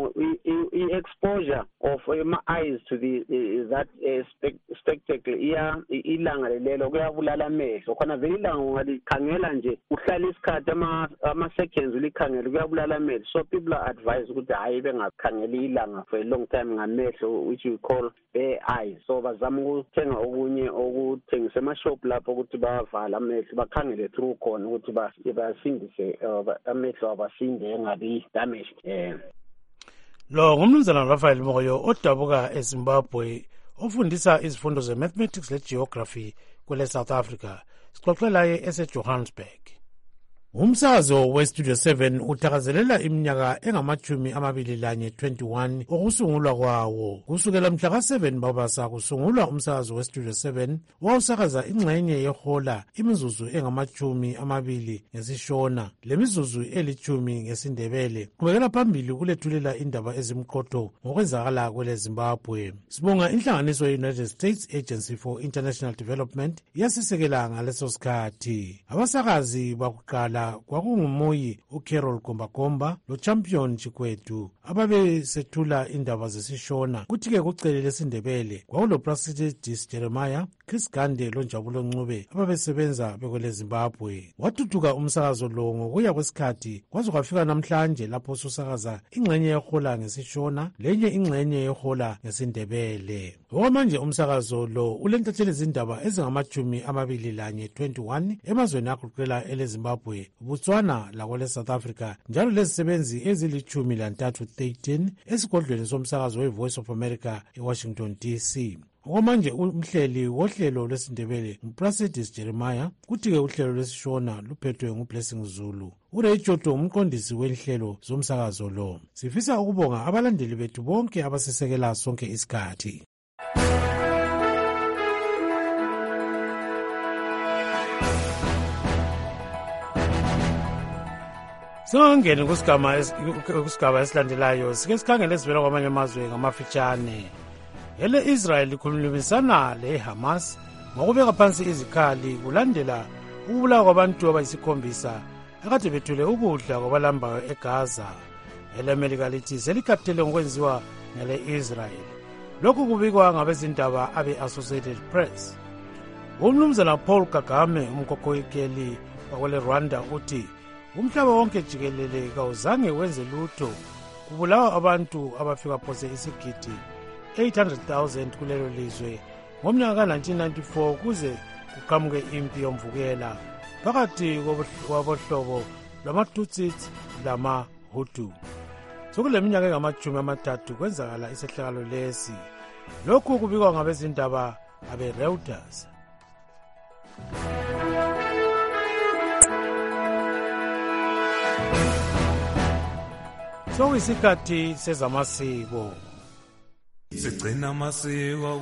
i-exposure of ama-eyes to the that spectacle iya ilanga lelo kuyabulala amehlo khona vele ilanga ungalikhangela nje uhlala isikhathi ama-seconds ulikhangela kuyabulala amehlo. So people are advised ukuthi hayi bengakhangeli ilanga for a long time ngamehlo which we call bare eyes. So bazama ukuthenga okunye okuthengisa emashop lapho ukuthi bavala amehlo bakhangele through khona ukuthi basindise amehlo abasinde engabi damaged. eh Lo ngumnumzana Raphael Moyo odabuka eZimbabwe ofundisa izifundo ze-mathematics le-geography kwele South Africa. Sixoxela ye eseJohannesburg. Umsakazo weStudio seven uthakazelela iminyaka engamachumi amabili lanye twenty-one okusungulwa kwawo. Kusukela mhla ka seven Babasa kusungulwa umsakazo weStudio seven wawusakaza ingxenye yehola imizuzu engamachumi amabili ngesishona lemizuzu elichumi ngesindebele. Kubekela phambili kulethulela indaba ezimqotho ngokwenzakala kwele Zimbabwe. Sibonga inhlanganiso ye-United States Agency for International Development yasisekela ngaleso sikhathi. Abasakazi bakuqala Kokuqala kwakungumuyi uCarol Gombagomba loChampion Chikwethu ababesethula indaba zesishona. Kuthi-ke kucele lesindebele kwakuloPlacidis Jeremiah, Chris Gande loNjabulo Ncube ababesebenza bekwele Zimbabwe. Wathuthuka umsakazo lo ngokuya kwesikhathi kwaze kwafika namhlanje lapho susakaza ingxenye yehola ngesishona lenye ingxenye yehola ngesindebele. Okwamanje umsakazo lo ulentatheli izindaba ezingamajumi amabili lanye twenty-one emazweni agoqela eleZimbabwe, Botswana lakwele South Africa, njalo lezisebenzi ezilichumi lantathu thirteen esigodlweni somsakazo we-Voice of America eWashington D C. Okwamanje umhleli wohlelo lwesindebele nguPlacidis Jeremiah, kuthi-ke uhlelo lwesishona luphethwe nguBlessing Zulu. uRay Joto umqondisi wenhlelo zomsakazo lo. Sifisa ukubonga abalandeli bethu bonke abasisekela sonke isikhathi. Singangeni kusigaba kusigaba esilandelayo sike sikhangele sivela kwamanye amazwe ngamafitshane. Ele Israel ikhulumisana leHamas ngokubeka phansi izikhali kulandela ukubulawa kwabantu abayisikhombisa akade bethule ukudla kwabalambayo eGaza. Ele America lithi selikhathele ngokwenziwa ngele Israel. Lokhu kubikwa ngabezindaba abe-Associated Press. Umnumzana Paul Kagame umkhokheli wakwele Rwanda uthi umhlaba wonke jikelele kawuzange wenze lutho kubulawa abantu abafika phose isigidi eight hundred thousand kulelo lizwe ngomnyaka ka nineteen ninety-four kuze kuqhamuke impi yomvukela phakathi kwabohlobo lwama-Tutsi lama-Hutu. Sokule minyaka engamajumi amathathu kwenzakala isehlakalo lesi. Lokhu kubikwa ngabezindaba abe-Reuters. Sokuyisikhathi sezamasiko. Sigcina amasiko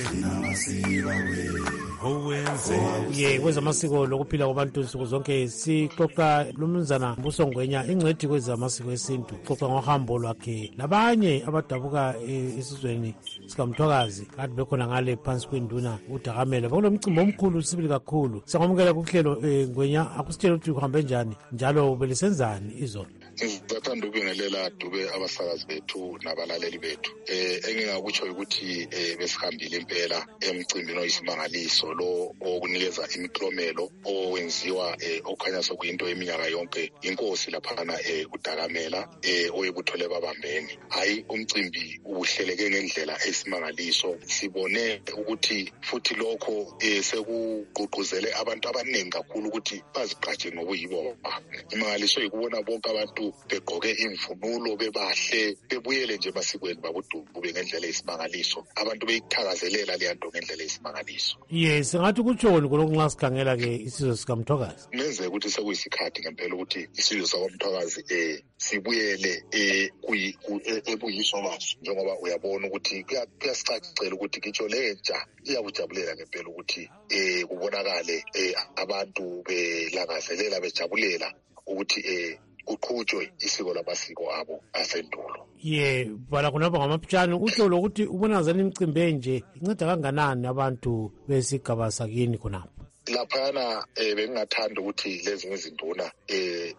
we owenze ye kwezamasiko lokuphila kwabantu insuku zonke. Sixoxa lumnumzana Mbuso Ngwenya ingcedi kwezamasiko esintu, xoxa ngohambo lwakhe labanye abadabuka esizweni sikaMthwakazi kade bekhona ngale phansi kwenduna uDakamele. Bakulomcimbi omkhulu sibili kakhulu. Siyamukela kuhlelo Ngwenya, akusitshela ukuthi uhambe njani njalo belisenzani izolo. Ngizathanda ukubingelela Dube abasakazi bethu nabalaleli bethu. Eh engingakutsho ukuthi eh besihambile impela emcimbini oyisimangaliso lo okunikeza imiklomelo owenziwa eh okhanya sokuyinto eminyaka yonke inkosi laphana eh uDakamela eh oyebuthole babambeni. Hayi umcimbi uhleleke ngendlela esimangaliso. Sibone ukuthi futhi lokho eh sekuqhuquzele abantu abaningi kakhulu ukuthi bazigqaje ngokuyibo. Imangaliso ikubona bonke abantu begqoke imvunulo bebahle bebuyele nje masikweni babudubu ngendlela esimangaliso. Abantu beyithakazelela le nto ngendlela esimangaliso. Yes, ngathi kutshoni lokho nxa sikhangela ke isizwe sikaMthwakazi. Menze ukuthi sekuyisikhathi ngempela ukuthi isizwe sakaMthwakazi eh sibuyele eh kuyi ebuyiso baso, njengoba uyabona ukuthi kuyasicacela ukuthi kitsho lentsha iyakujabulela ngempela ukuthi eh kubonakale eh abantu belangazelela bejabulela ukuthi eh kuqhutshwe isiko lamasiko abo asendulo. Ye bala kunaba ngamapitshana utsho lokuthi ubonakazana imicimbi enje inceda kanganani abantu besigaba sakini khonapho. Laphana eh bengingathanda ukuthi lezi izinduna eh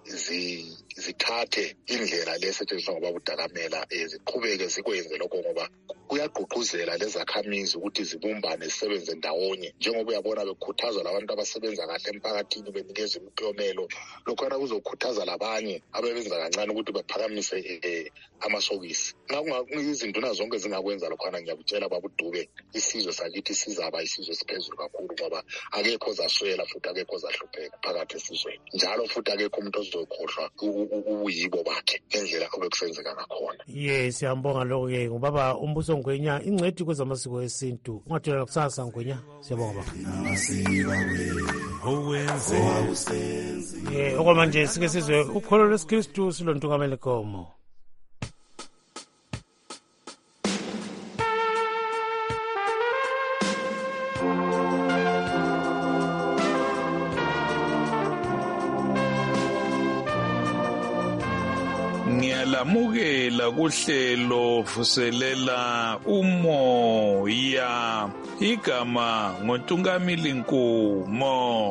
zithathe indlela lesetshenziswa ngoba uDakamela eh ziqhubeke zikwenze lokho ngoba kuyagqugquzela lezakhamizi ukuthi zibumbane zisebenze ndawonye, njengoba uyabona bekukhuthaza labantu abasebenza kahle emphakathini benikeza imiklomelo. Lokhona kuzokhuthaza labanye ababenza kancane ukuthi baphakamise eh amasokisi. Izinduna zonke zingakwenza lokhona ngiyakutshela babuDube isizwe sakithi sizaba isizwe siphezulu kakhulu ngoba akekho zaswela futhi akekho zahlupheka phakathi esizweni. Njalo futhi akekho umuntu ozokhohlwa ubuyibo bakhe ngendlela obekusenzeka ngakhona. Yes, siyambonga lokho ke ngubaba uMbuso Ngwenya ingcedi kwezamasiko esintu. Ungathola kusasa Ngwenya. Siyabonga baba. owenze Eh okwamanje sike sizwe ukholo lweSikristu silontukamele khomo. Ngiyalamukela kuhlelo vuselela umoya igama ngoNtungamili Nkumo.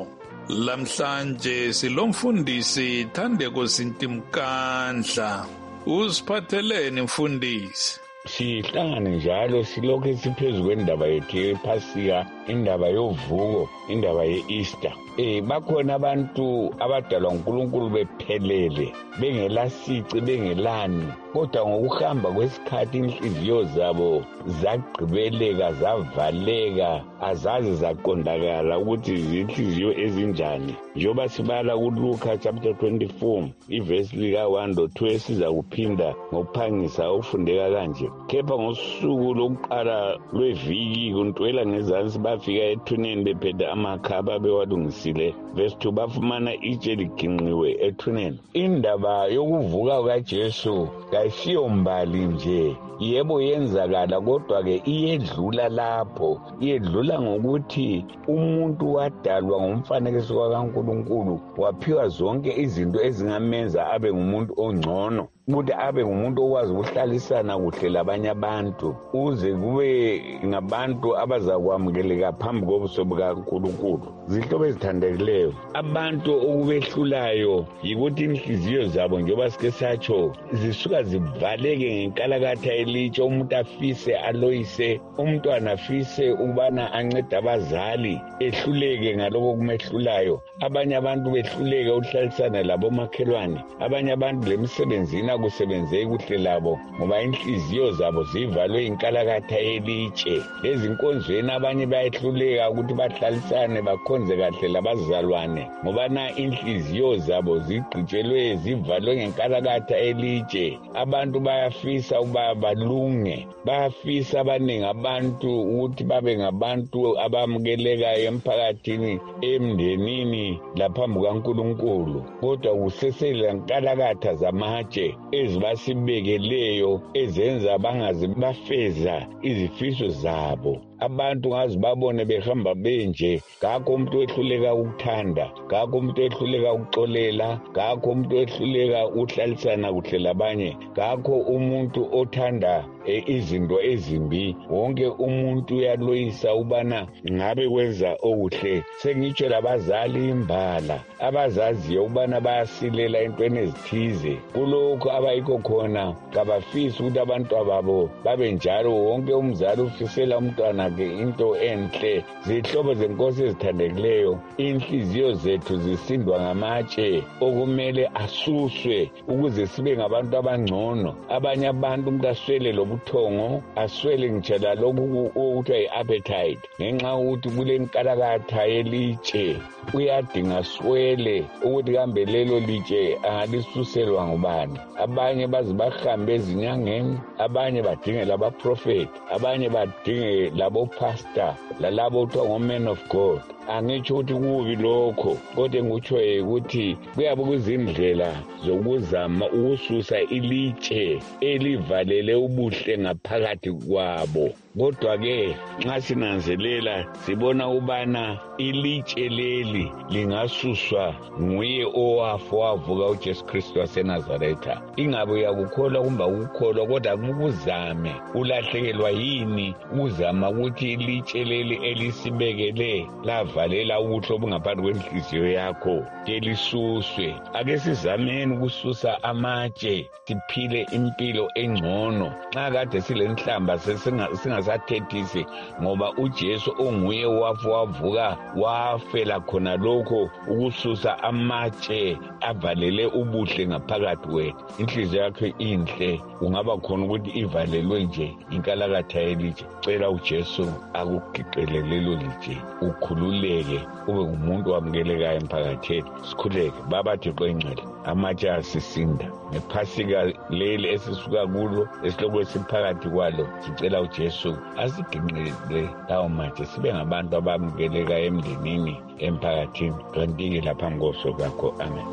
Lamhlanje silomfundisi Thandeko Sintimkandla. Usiphatheleni mfundisi? Sihlangane njalo silokhu siphezu kwendaba yethu yephasika, indaba yovuko, indaba ye-Easter. Eh bakhona abantu abadalwa uNkulunkulu bephelele, bengelasici, bengelani, kodwa ngokuhamba kwesikhathi inhliziyo zabo zagqibeleka, zavaleka, azazi zaqondakala ukuthi zinhliziyo ezinjani. Njoba sibala kuLuka chapter twenty-four, iverse lika one to two esiza kuphinda ngokuphangisa ukufundeka kanje. Kepha ngosuku lokuqala lweviki kuntwela ngezansi bafika ethuneni bephethe amakhaba bewalungisile. Verse two, bafumana itshe liginqiwe ethuneni. Indaba yokuvuka kaJesu kayisiyo mbali nje, yebo yenzakala, kodwa ke iyedlula lapho. Iyedlula ngokuthi umuntu wadalwa ngomfanekiso kaNkulunkulu, waphiwa zonke izinto ezingamenza abe ngumuntu ongcono, ukuthi abe ngumuntu okwazi ukuhlalisana kuhle labanye abantu, uze kube ngabantu abazakwamukeleka phambi kobuso bukaNkulunkulu. Zihlobo ezithandekileyo, abantu okubehlulayo yikuthi inhliziyo zabo njengoba sike satsho zisuka zivaleke ngenkalakatha elitshe. Umuntu afise aloyise, umntwana afise ukubana ancede abazali, ehluleke ngaloko kumehlulayo. Abanye abantu behluleke ukuhlalisana labo makhelwane, abanye abantu lemisebenzini akusebenzeki kuhle labo ngoba inhliziyo zabo zivalwe inkalakatha elitshe. Ezinkonzweni abanye bayehluleka ukuthi bahlalisane bakhonze kahle labazalwane ngoba na inhliziyo zabo zigqitshelwe, zivalwe ngenkalakatha elitshe. Abantu bayafisa ukuba balunge, bayafisa abaningi abantu ukuthi babe ngabantu abamukelekayo emphakathini, emndenini, laphambi kukaNkulunkulu, kodwa kusesela nkalakatha zamatshe ezibasibekeleyo ezenza bangaze bafeza izifiso zabo. Abantu ngazi babone behamba benje, ngakho umuntu wehluleka ukuthanda, ngakho umuntu wehluleka ukuxolela, ngakho umuntu wehluleka ukuhlalisana kuhle labanye, ngakho umuntu othanda e, izinto ezimbi. Wonke umuntu uyaloyisa ubana ngabe kwenza okuhle. Sengitsho labazali imbala abazaziyo ubana bayasilela entweni ezithize, kulokho abayikho khona kabafisi ukuthi abantu ababo babe njalo. Wonke umzali ufisela umntwana ke into enhle. Zihlobo zenkosi ezithandekileyo, inhliziyo zethu zisindwa ngamatshe okumele asuswe ukuze sibe ngabantu abangcono. Abanye abantu umuntu aswele lobuthongo, aswele ngitshela lokhu okuthiwa yi-appetite, ngenxa ukuthi kule nkalakatha elitshe uyadinga swele ukuthi kambe lelo litshe angalisuselwa ngubani. Abanye baze bahambe ezinyangeni, abanye badinge labaprofeti, abanye badinge labopastor lalabo okuthiwa ngo-men of God. Angitsho ukuthi kubi lokho, kodwa engikutshoyo ukuthi kuyabe kuzindlela zokuzama ukususa ilitshe elivalele ubuhle ngaphakathi kwabo. Kodwa-ke nxa sinanzelela sibona ubana ilitshe leli lingasuswa nguye owafa wavuka uJesu Kristu waseNazaretha. Ingabe uyakukholwa kumbe ukukholwa, kodwa kumuzame ulahlekelwa yini uzama ukuthi ilitshe leli elisibekele lavalela ubuhle obungaphansi kwenhliziyo yakho lisuswe. Ake sizameni ukususa amatshe siphile impilo engcono. Nxa kade silenhlamba singasathethisi ngoba uJesu onguye wafa wavuka wafela khona lokho ukususa amatshe avalele ubuhle ngaphakathi kwethu. Inhliziyo yakho inhle, ungaba khona ukuthi ivalelwe nje inkalakatha elitshe. Cela uJesu akugiqele lelo litshe, ukhululeke, ube ngumuntu wamukelekayo emphakathini. Sikhuleke. Baba Thixo engcwele, amatshe asisinda ngephasika leli esisuka kulo, esihloko esiphakathi kwalo, sicela uJesu asiginqele lawo matshe, sibe ngabantu abamukeleka emndenini, emphakathini, kanti-ke laphambi kobuso bakho. Amen.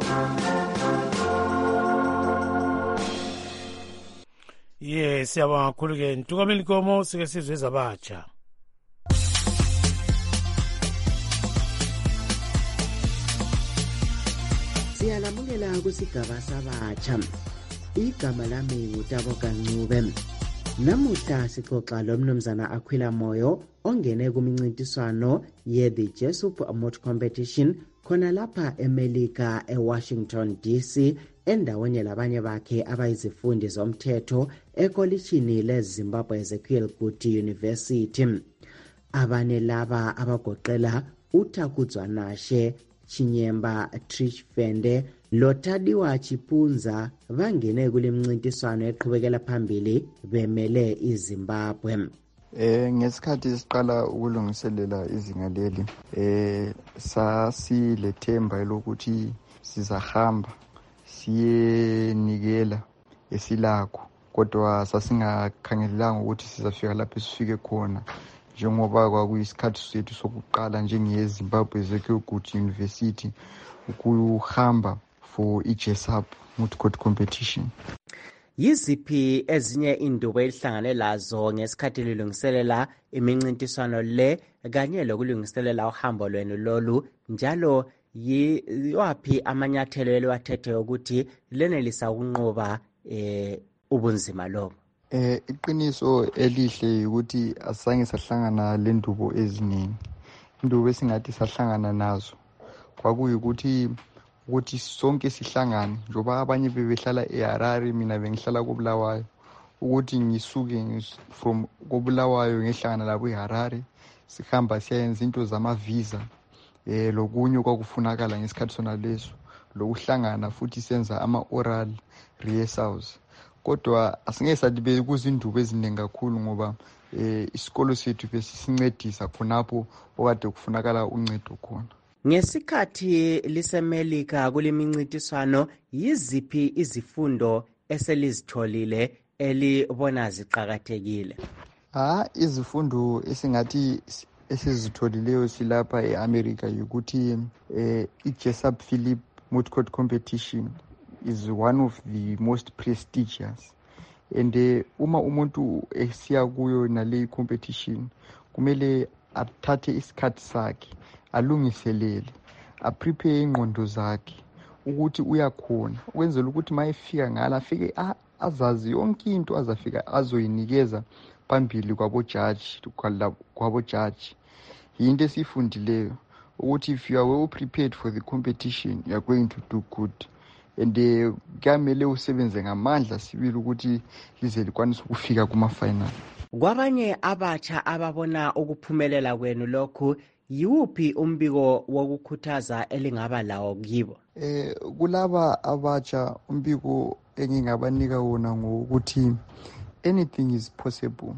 Ye siyabonga kakhulu-ke Ntukameli Nkomo, sike sizwe ezabatsha. Siyalamukela kusigaba sabatsha. Igama lami nguTabo Kancube. Namuhla sixoxa lomnumzana Akhwila Moyo ongene kumincintiswano ye The Jesup Motor Competition khona lapha emelika eWashington D C endaweni labanye bakhe abayizifundi zomthetho ekolishini leZimbabwe Ezekiel Kuti University. Abane laba abagoqela uThakudzwanashe Chinyemba Trish Fende loThadiwa Chipunza bangene kulimncintiswano eqhubekela phambili bemele iZimbabwe. Eh ngesikhathi siqala ukulungiselela izinga leli eh sasilethemba lokuthi sizahamba siyenikela esilakho, kodwa sasingakhangelelanga ukuthi sizafika lapho sifike khona njengoba kwakuyisikhathi sethu sokuqala njengeZimbabwe Ezekiel Kuti University ukuhamba for iJESUP Moot Court competition. Yiziphi ezinye indubo elihlangane lazo ngesikhathi lilungiselela imincintiswano le kanye lokulungiselela uhambo lwenu lolu, njalo yiwaphi amanyathelo eliwathethe ukuthi lenelisa ukunqoba eh ubunzima lobo? Eh iqiniso elihle ukuthi asange sahlangana lendubo eziningi. Indubo esingathi sahlangana nazo kwakuyikuthi ukuthi sonke sihlangane, njoba abanye bebehlala eHarare mina bengihlala koBulawayo, ukuthi ngisuke from koBulawayo ngehlangana labo eHarare sihamba siyenza into zama visa eh lokunye kwakufunakala ngesikhathi sona leso lokuhlangana futhi senza ama oral rehearsals. Kodwa asingeke sathi kuzindubo eziningi kakhulu ngoba eh isikolo sethu besisincedisa khonapho okade kufunakala uncedo khona. Ngesikhathi lisemelika kulimincintiswano, yiziphi izifundo eselizitholile elibona ziqhakathekile? Ah izifundo esingathi esizitholileyo silapha eAmerica ukuthi eh iJESUP Philip Moot Court competition is one of the most prestigious, and uh, uma umuntu esiya kuyo nale competition kumele athathe isikhathi sakhe alungiselele, aprepare ingqondo zakhe ukuthi uyakhona, ukwenzela ukuthi mayefika ngala afike azazi yonke into azafika azoyinikeza phambili kwabo judge kwabo judge. Yinto esifundileyo ukuthi if you are well prepared for the competition you are going to do good, and kamele usebenze ngamandla sibili ukuthi lize likwanise ukufika kuma final. Kwabanye abatsha ababona ukuphumelela kwenu lokhu, yiwuphi umbiko wokukhuthaza elingaba lawo kibo? Eh kulaba abatsha umbiko engingabanika wona ngokuthi anything is possible.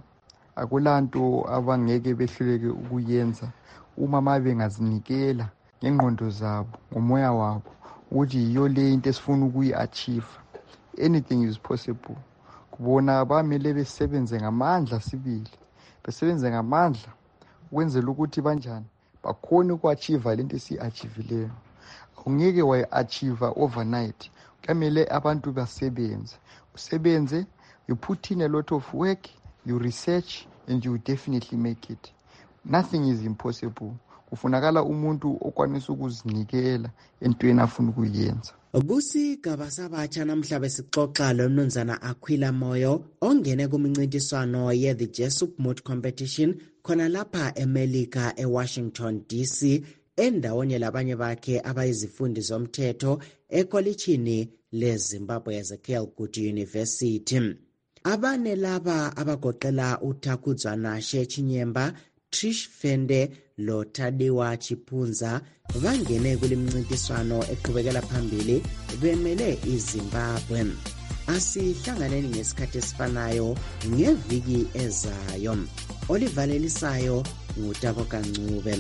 Akulanto abangeke behluleke ukuyenza uma mabe ngazinikela ngengqondo zabo ngomoya wabo ukuthi yiyo le into esifuna ukuyi-achieve. Anything is possible. Kubona bamele besebenze ngamandla sibili, besebenze ngamandla ukwenzela ukuthi banjani bakhona uku-achieve lento esiyi-achievileyo. Ungeke wayi-achieve overnight, kamele abantu basebenze. Usebenze, you put in a lot of work, you research, and you definitely make it. Nothing is impossible. Kufunakala umuntu okwanisa ukuzinikela entweni afuna ukuyenza. Kusigaba sabatsha namhla besixoxa loMnumzana Aquila Moyo ongene kumincintiswano ye the JESUP Moot Competition khona lapha eMelika eWashington D C endaweni labanye bakhe abayizifundi zomthetho ekolishini leZimbabwe Ezekiel Kuti University. Abane laba abagoqela uThakudzwanashe Chinyemba, Trish Fende loThadiwa Chipunza bangene kulimncintiswano eqhubekela phambili bemele iZimbabwe. Asihlanganeni ngesikhathi esifanayo ngeviki ezayo. Olivalelisayo nguTaboka Ncube.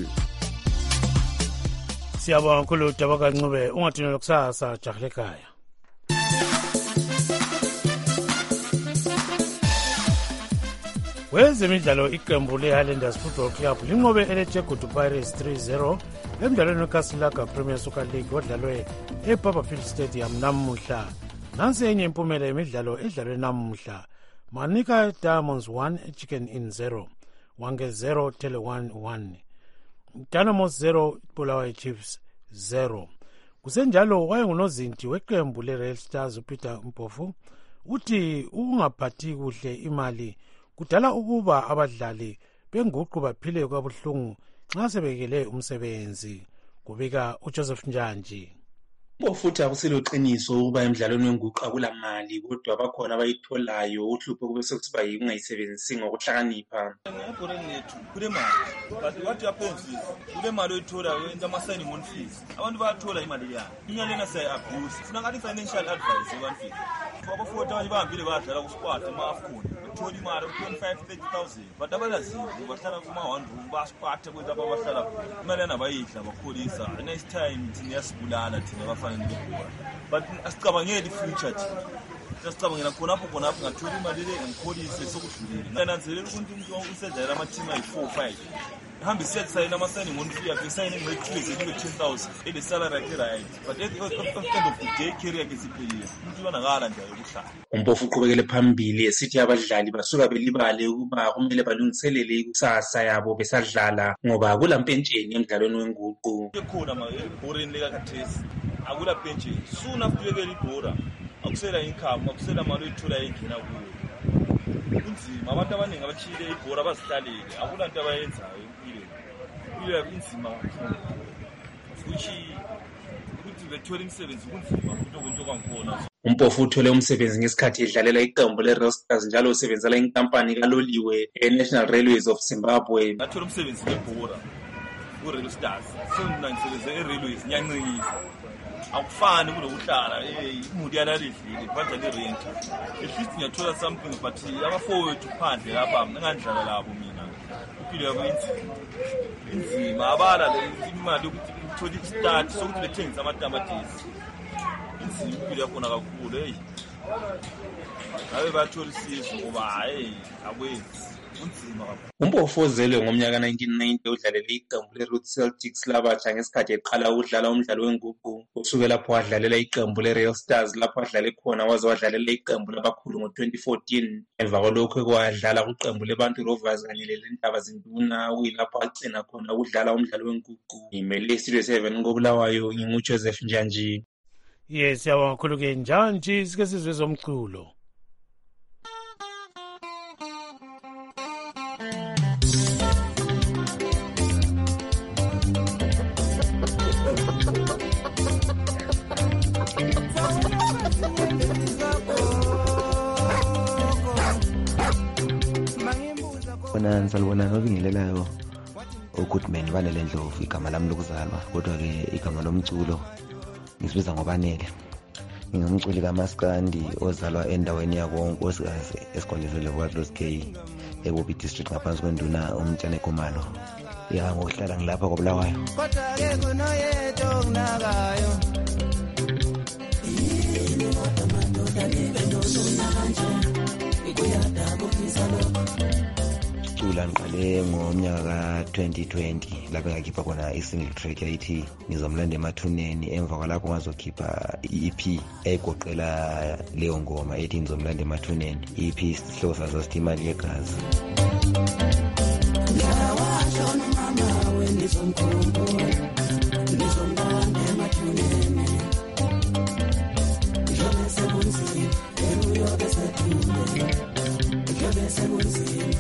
Siyabonga kakhulu Taboka Ncube, ungathini kusasa jahile ekhaya. Wezemidlalo iqembu leHighlanders Football Club linqobe eleJegutu Pirates three zero emdlalweni weCastle Premier Soccer League odlalwe eBarberfield Stadium namuhla. Nansi enye impumela yemidlalo edlalwe namuhla. Manika Diamonds one, Chicken Inn zero, Wange zero, Tele one one. Dynamos zero, Bulawayo Chiefs zero. Kusenjalo wayengunozinti weqembu leReal Stars uPeter Mpofu uthi ungaphathi kuhle imali kudala ukuba abadlali benguqu baphile kwabuhlungu nxa sebekele umsebenzi. kubika uJoseph Njanji. Futhi akusilo qiniso ukuba emidlalweni wenguqu akulamali kodwa bakhona abayitholayo uhlupho kube sokuthi bayingayisebenzisi ngokuhlakanipha. Ngebhoring lethu kulemali but what happens is kulemali oyithola wenza ama signing on fees. Abantu bayathola imali yabo. Inyanga lena say abuse. Funa ngathi financial advice ebantwini. Ngoba futhi abanye bahambile badlala ku squad ema-Afcon. Uthola imali twenty-five thirty thousand but abalaziyo bahlala kuma one room basquat kwenza abahlala imali yana bayidla bakholisa. Next time thina yasibulala thina bafana ngebhola but asicabangeli future thina sasicabangela khonapho khonapho ngathola imali le ngikholise sokudlulile ngananzelela ukuthi umuntu usedlala ama team ayi four five hambi siyasayina ama signing on fee yakhe signing nge-three kube ten thousand ele salary yakhe right but at the end of the day career yakhe siphelile umuntu ubonakala nje yokuhlala. Umpofu uqhubekele phambili esithi abadlali basuka belibale ukuba kumele balungiselele ikusasa yabo besadlala ngoba kulampentsheni emidlalweni wenguqu. Ekhona ma ebhorini lekakhathesi akula pentsheni soon after uyekela ibhora akusela income akusela mali oyithola engena kuyo. Kunzima abantu abaningi abachile ibhora bazihlalele akula nto abayenzayo empilweni. Impilo inzima kakhulu futhi ukuthi bethola imisebenzi kunzima futhi okunto kwakhona. Umpofu uthole umsebenzi ngesikhathi edlalela iqembu le-Rail Stars njalo usebenzela inkampani kaloliwe e-National Railways of Zimbabwe. Ngathola umsebenzi ngebhora ku-Rail Stars sengisebenze e-Railways ngiyancinyisa akufani kunokuhlala imuntu yalalidlile kwanza le-rent at least ngiyathola something but abafowethu phandle lapha ngangandlala labo mina impilo yabo inzima inzima abala imali yokuthi uthole istart sokuthi bethengisa amatamatisi inzima impilo yakhona kakhulu hey ngabe bathola isizo ngoba hayi akwenzi unzima kakhulu. Umpofu ozelwe ngomnyaka nineteen ninety udlalele iqembu le-Root Celtics labatsha ngesikhathi eqala ukudlala umdlalo wenguqu usuke lapho wadlalela iqembu le-Rail Stars lapho adlale khona waze wadlalela iqembu labakhulu ngo-twenty fourteen. Emva kwalokho ekwadlala kuqembu leBantu Rovers kanye lelentaba zinduna kuyilapho agcina khona ukudlala umdlalo wenguqu. Ngimele iStudio seven koBulawayo nginguJoseph Njanji. Yes, siyabonga kakhulu ke Njanji, sike sizwe zomculo. Bona salibona nobingelelayo uGoodman Vanele Ndlovu igama lami lokuzalwa kodwa ke igama lomculo ngisibiza ngobanele. Ngingumculi kaMaskandi ozalwa endaweni yakonke osikazi esikolezele kwaDlos K eBobi district ngaphansi kwenduna umtshane Khumalo. Ya ngohlala ngilapha koBulawayo. Kodwa ke kunoyedwa onginakayo. Yini kodwa madoda nibendozona kanje. Ikuyadabukisa lokho. Cula ngiqale ngomnyaka ka twenty twenty lapho ngakhipha khona i-single track yayithi ngizomlanda emathuneni. Emva kwalapho ngazokhipha i-E P egoqela leyo ngoma ethi ngizomlanda emathuneni. I-E P isihloko saso sithi imali yegazi. Ngiyawasho nomama wendizomkhumbula ngizomlanda emathuneni. Ngiyobe sebunzini ebuyobe sethule ngiyobe sebunzini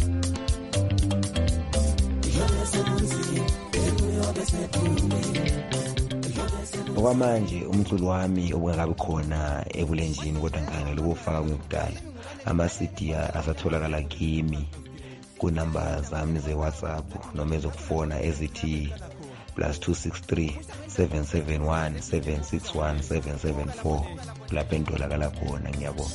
okwamanje umculo wami obungakabi khona ebulenjini kodwa ngikhangela ukufaka kuyokudala. Ama-C D asatholakala kimi kunamba zami ze-WhatsApp noma ezokufona ezithi plus two six three seven seven one seven six one seven seven four lapho entolakala khona. Ngiyabonga.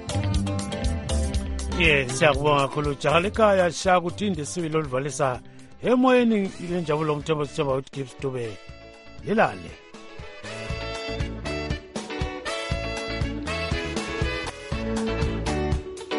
Yes, siyakubonga kakhulu Jahalekaya Shakutinde sibili oluvalisa emoyeni lenjabulo lomthembo sithemba ukuthi gibbs dube yelale.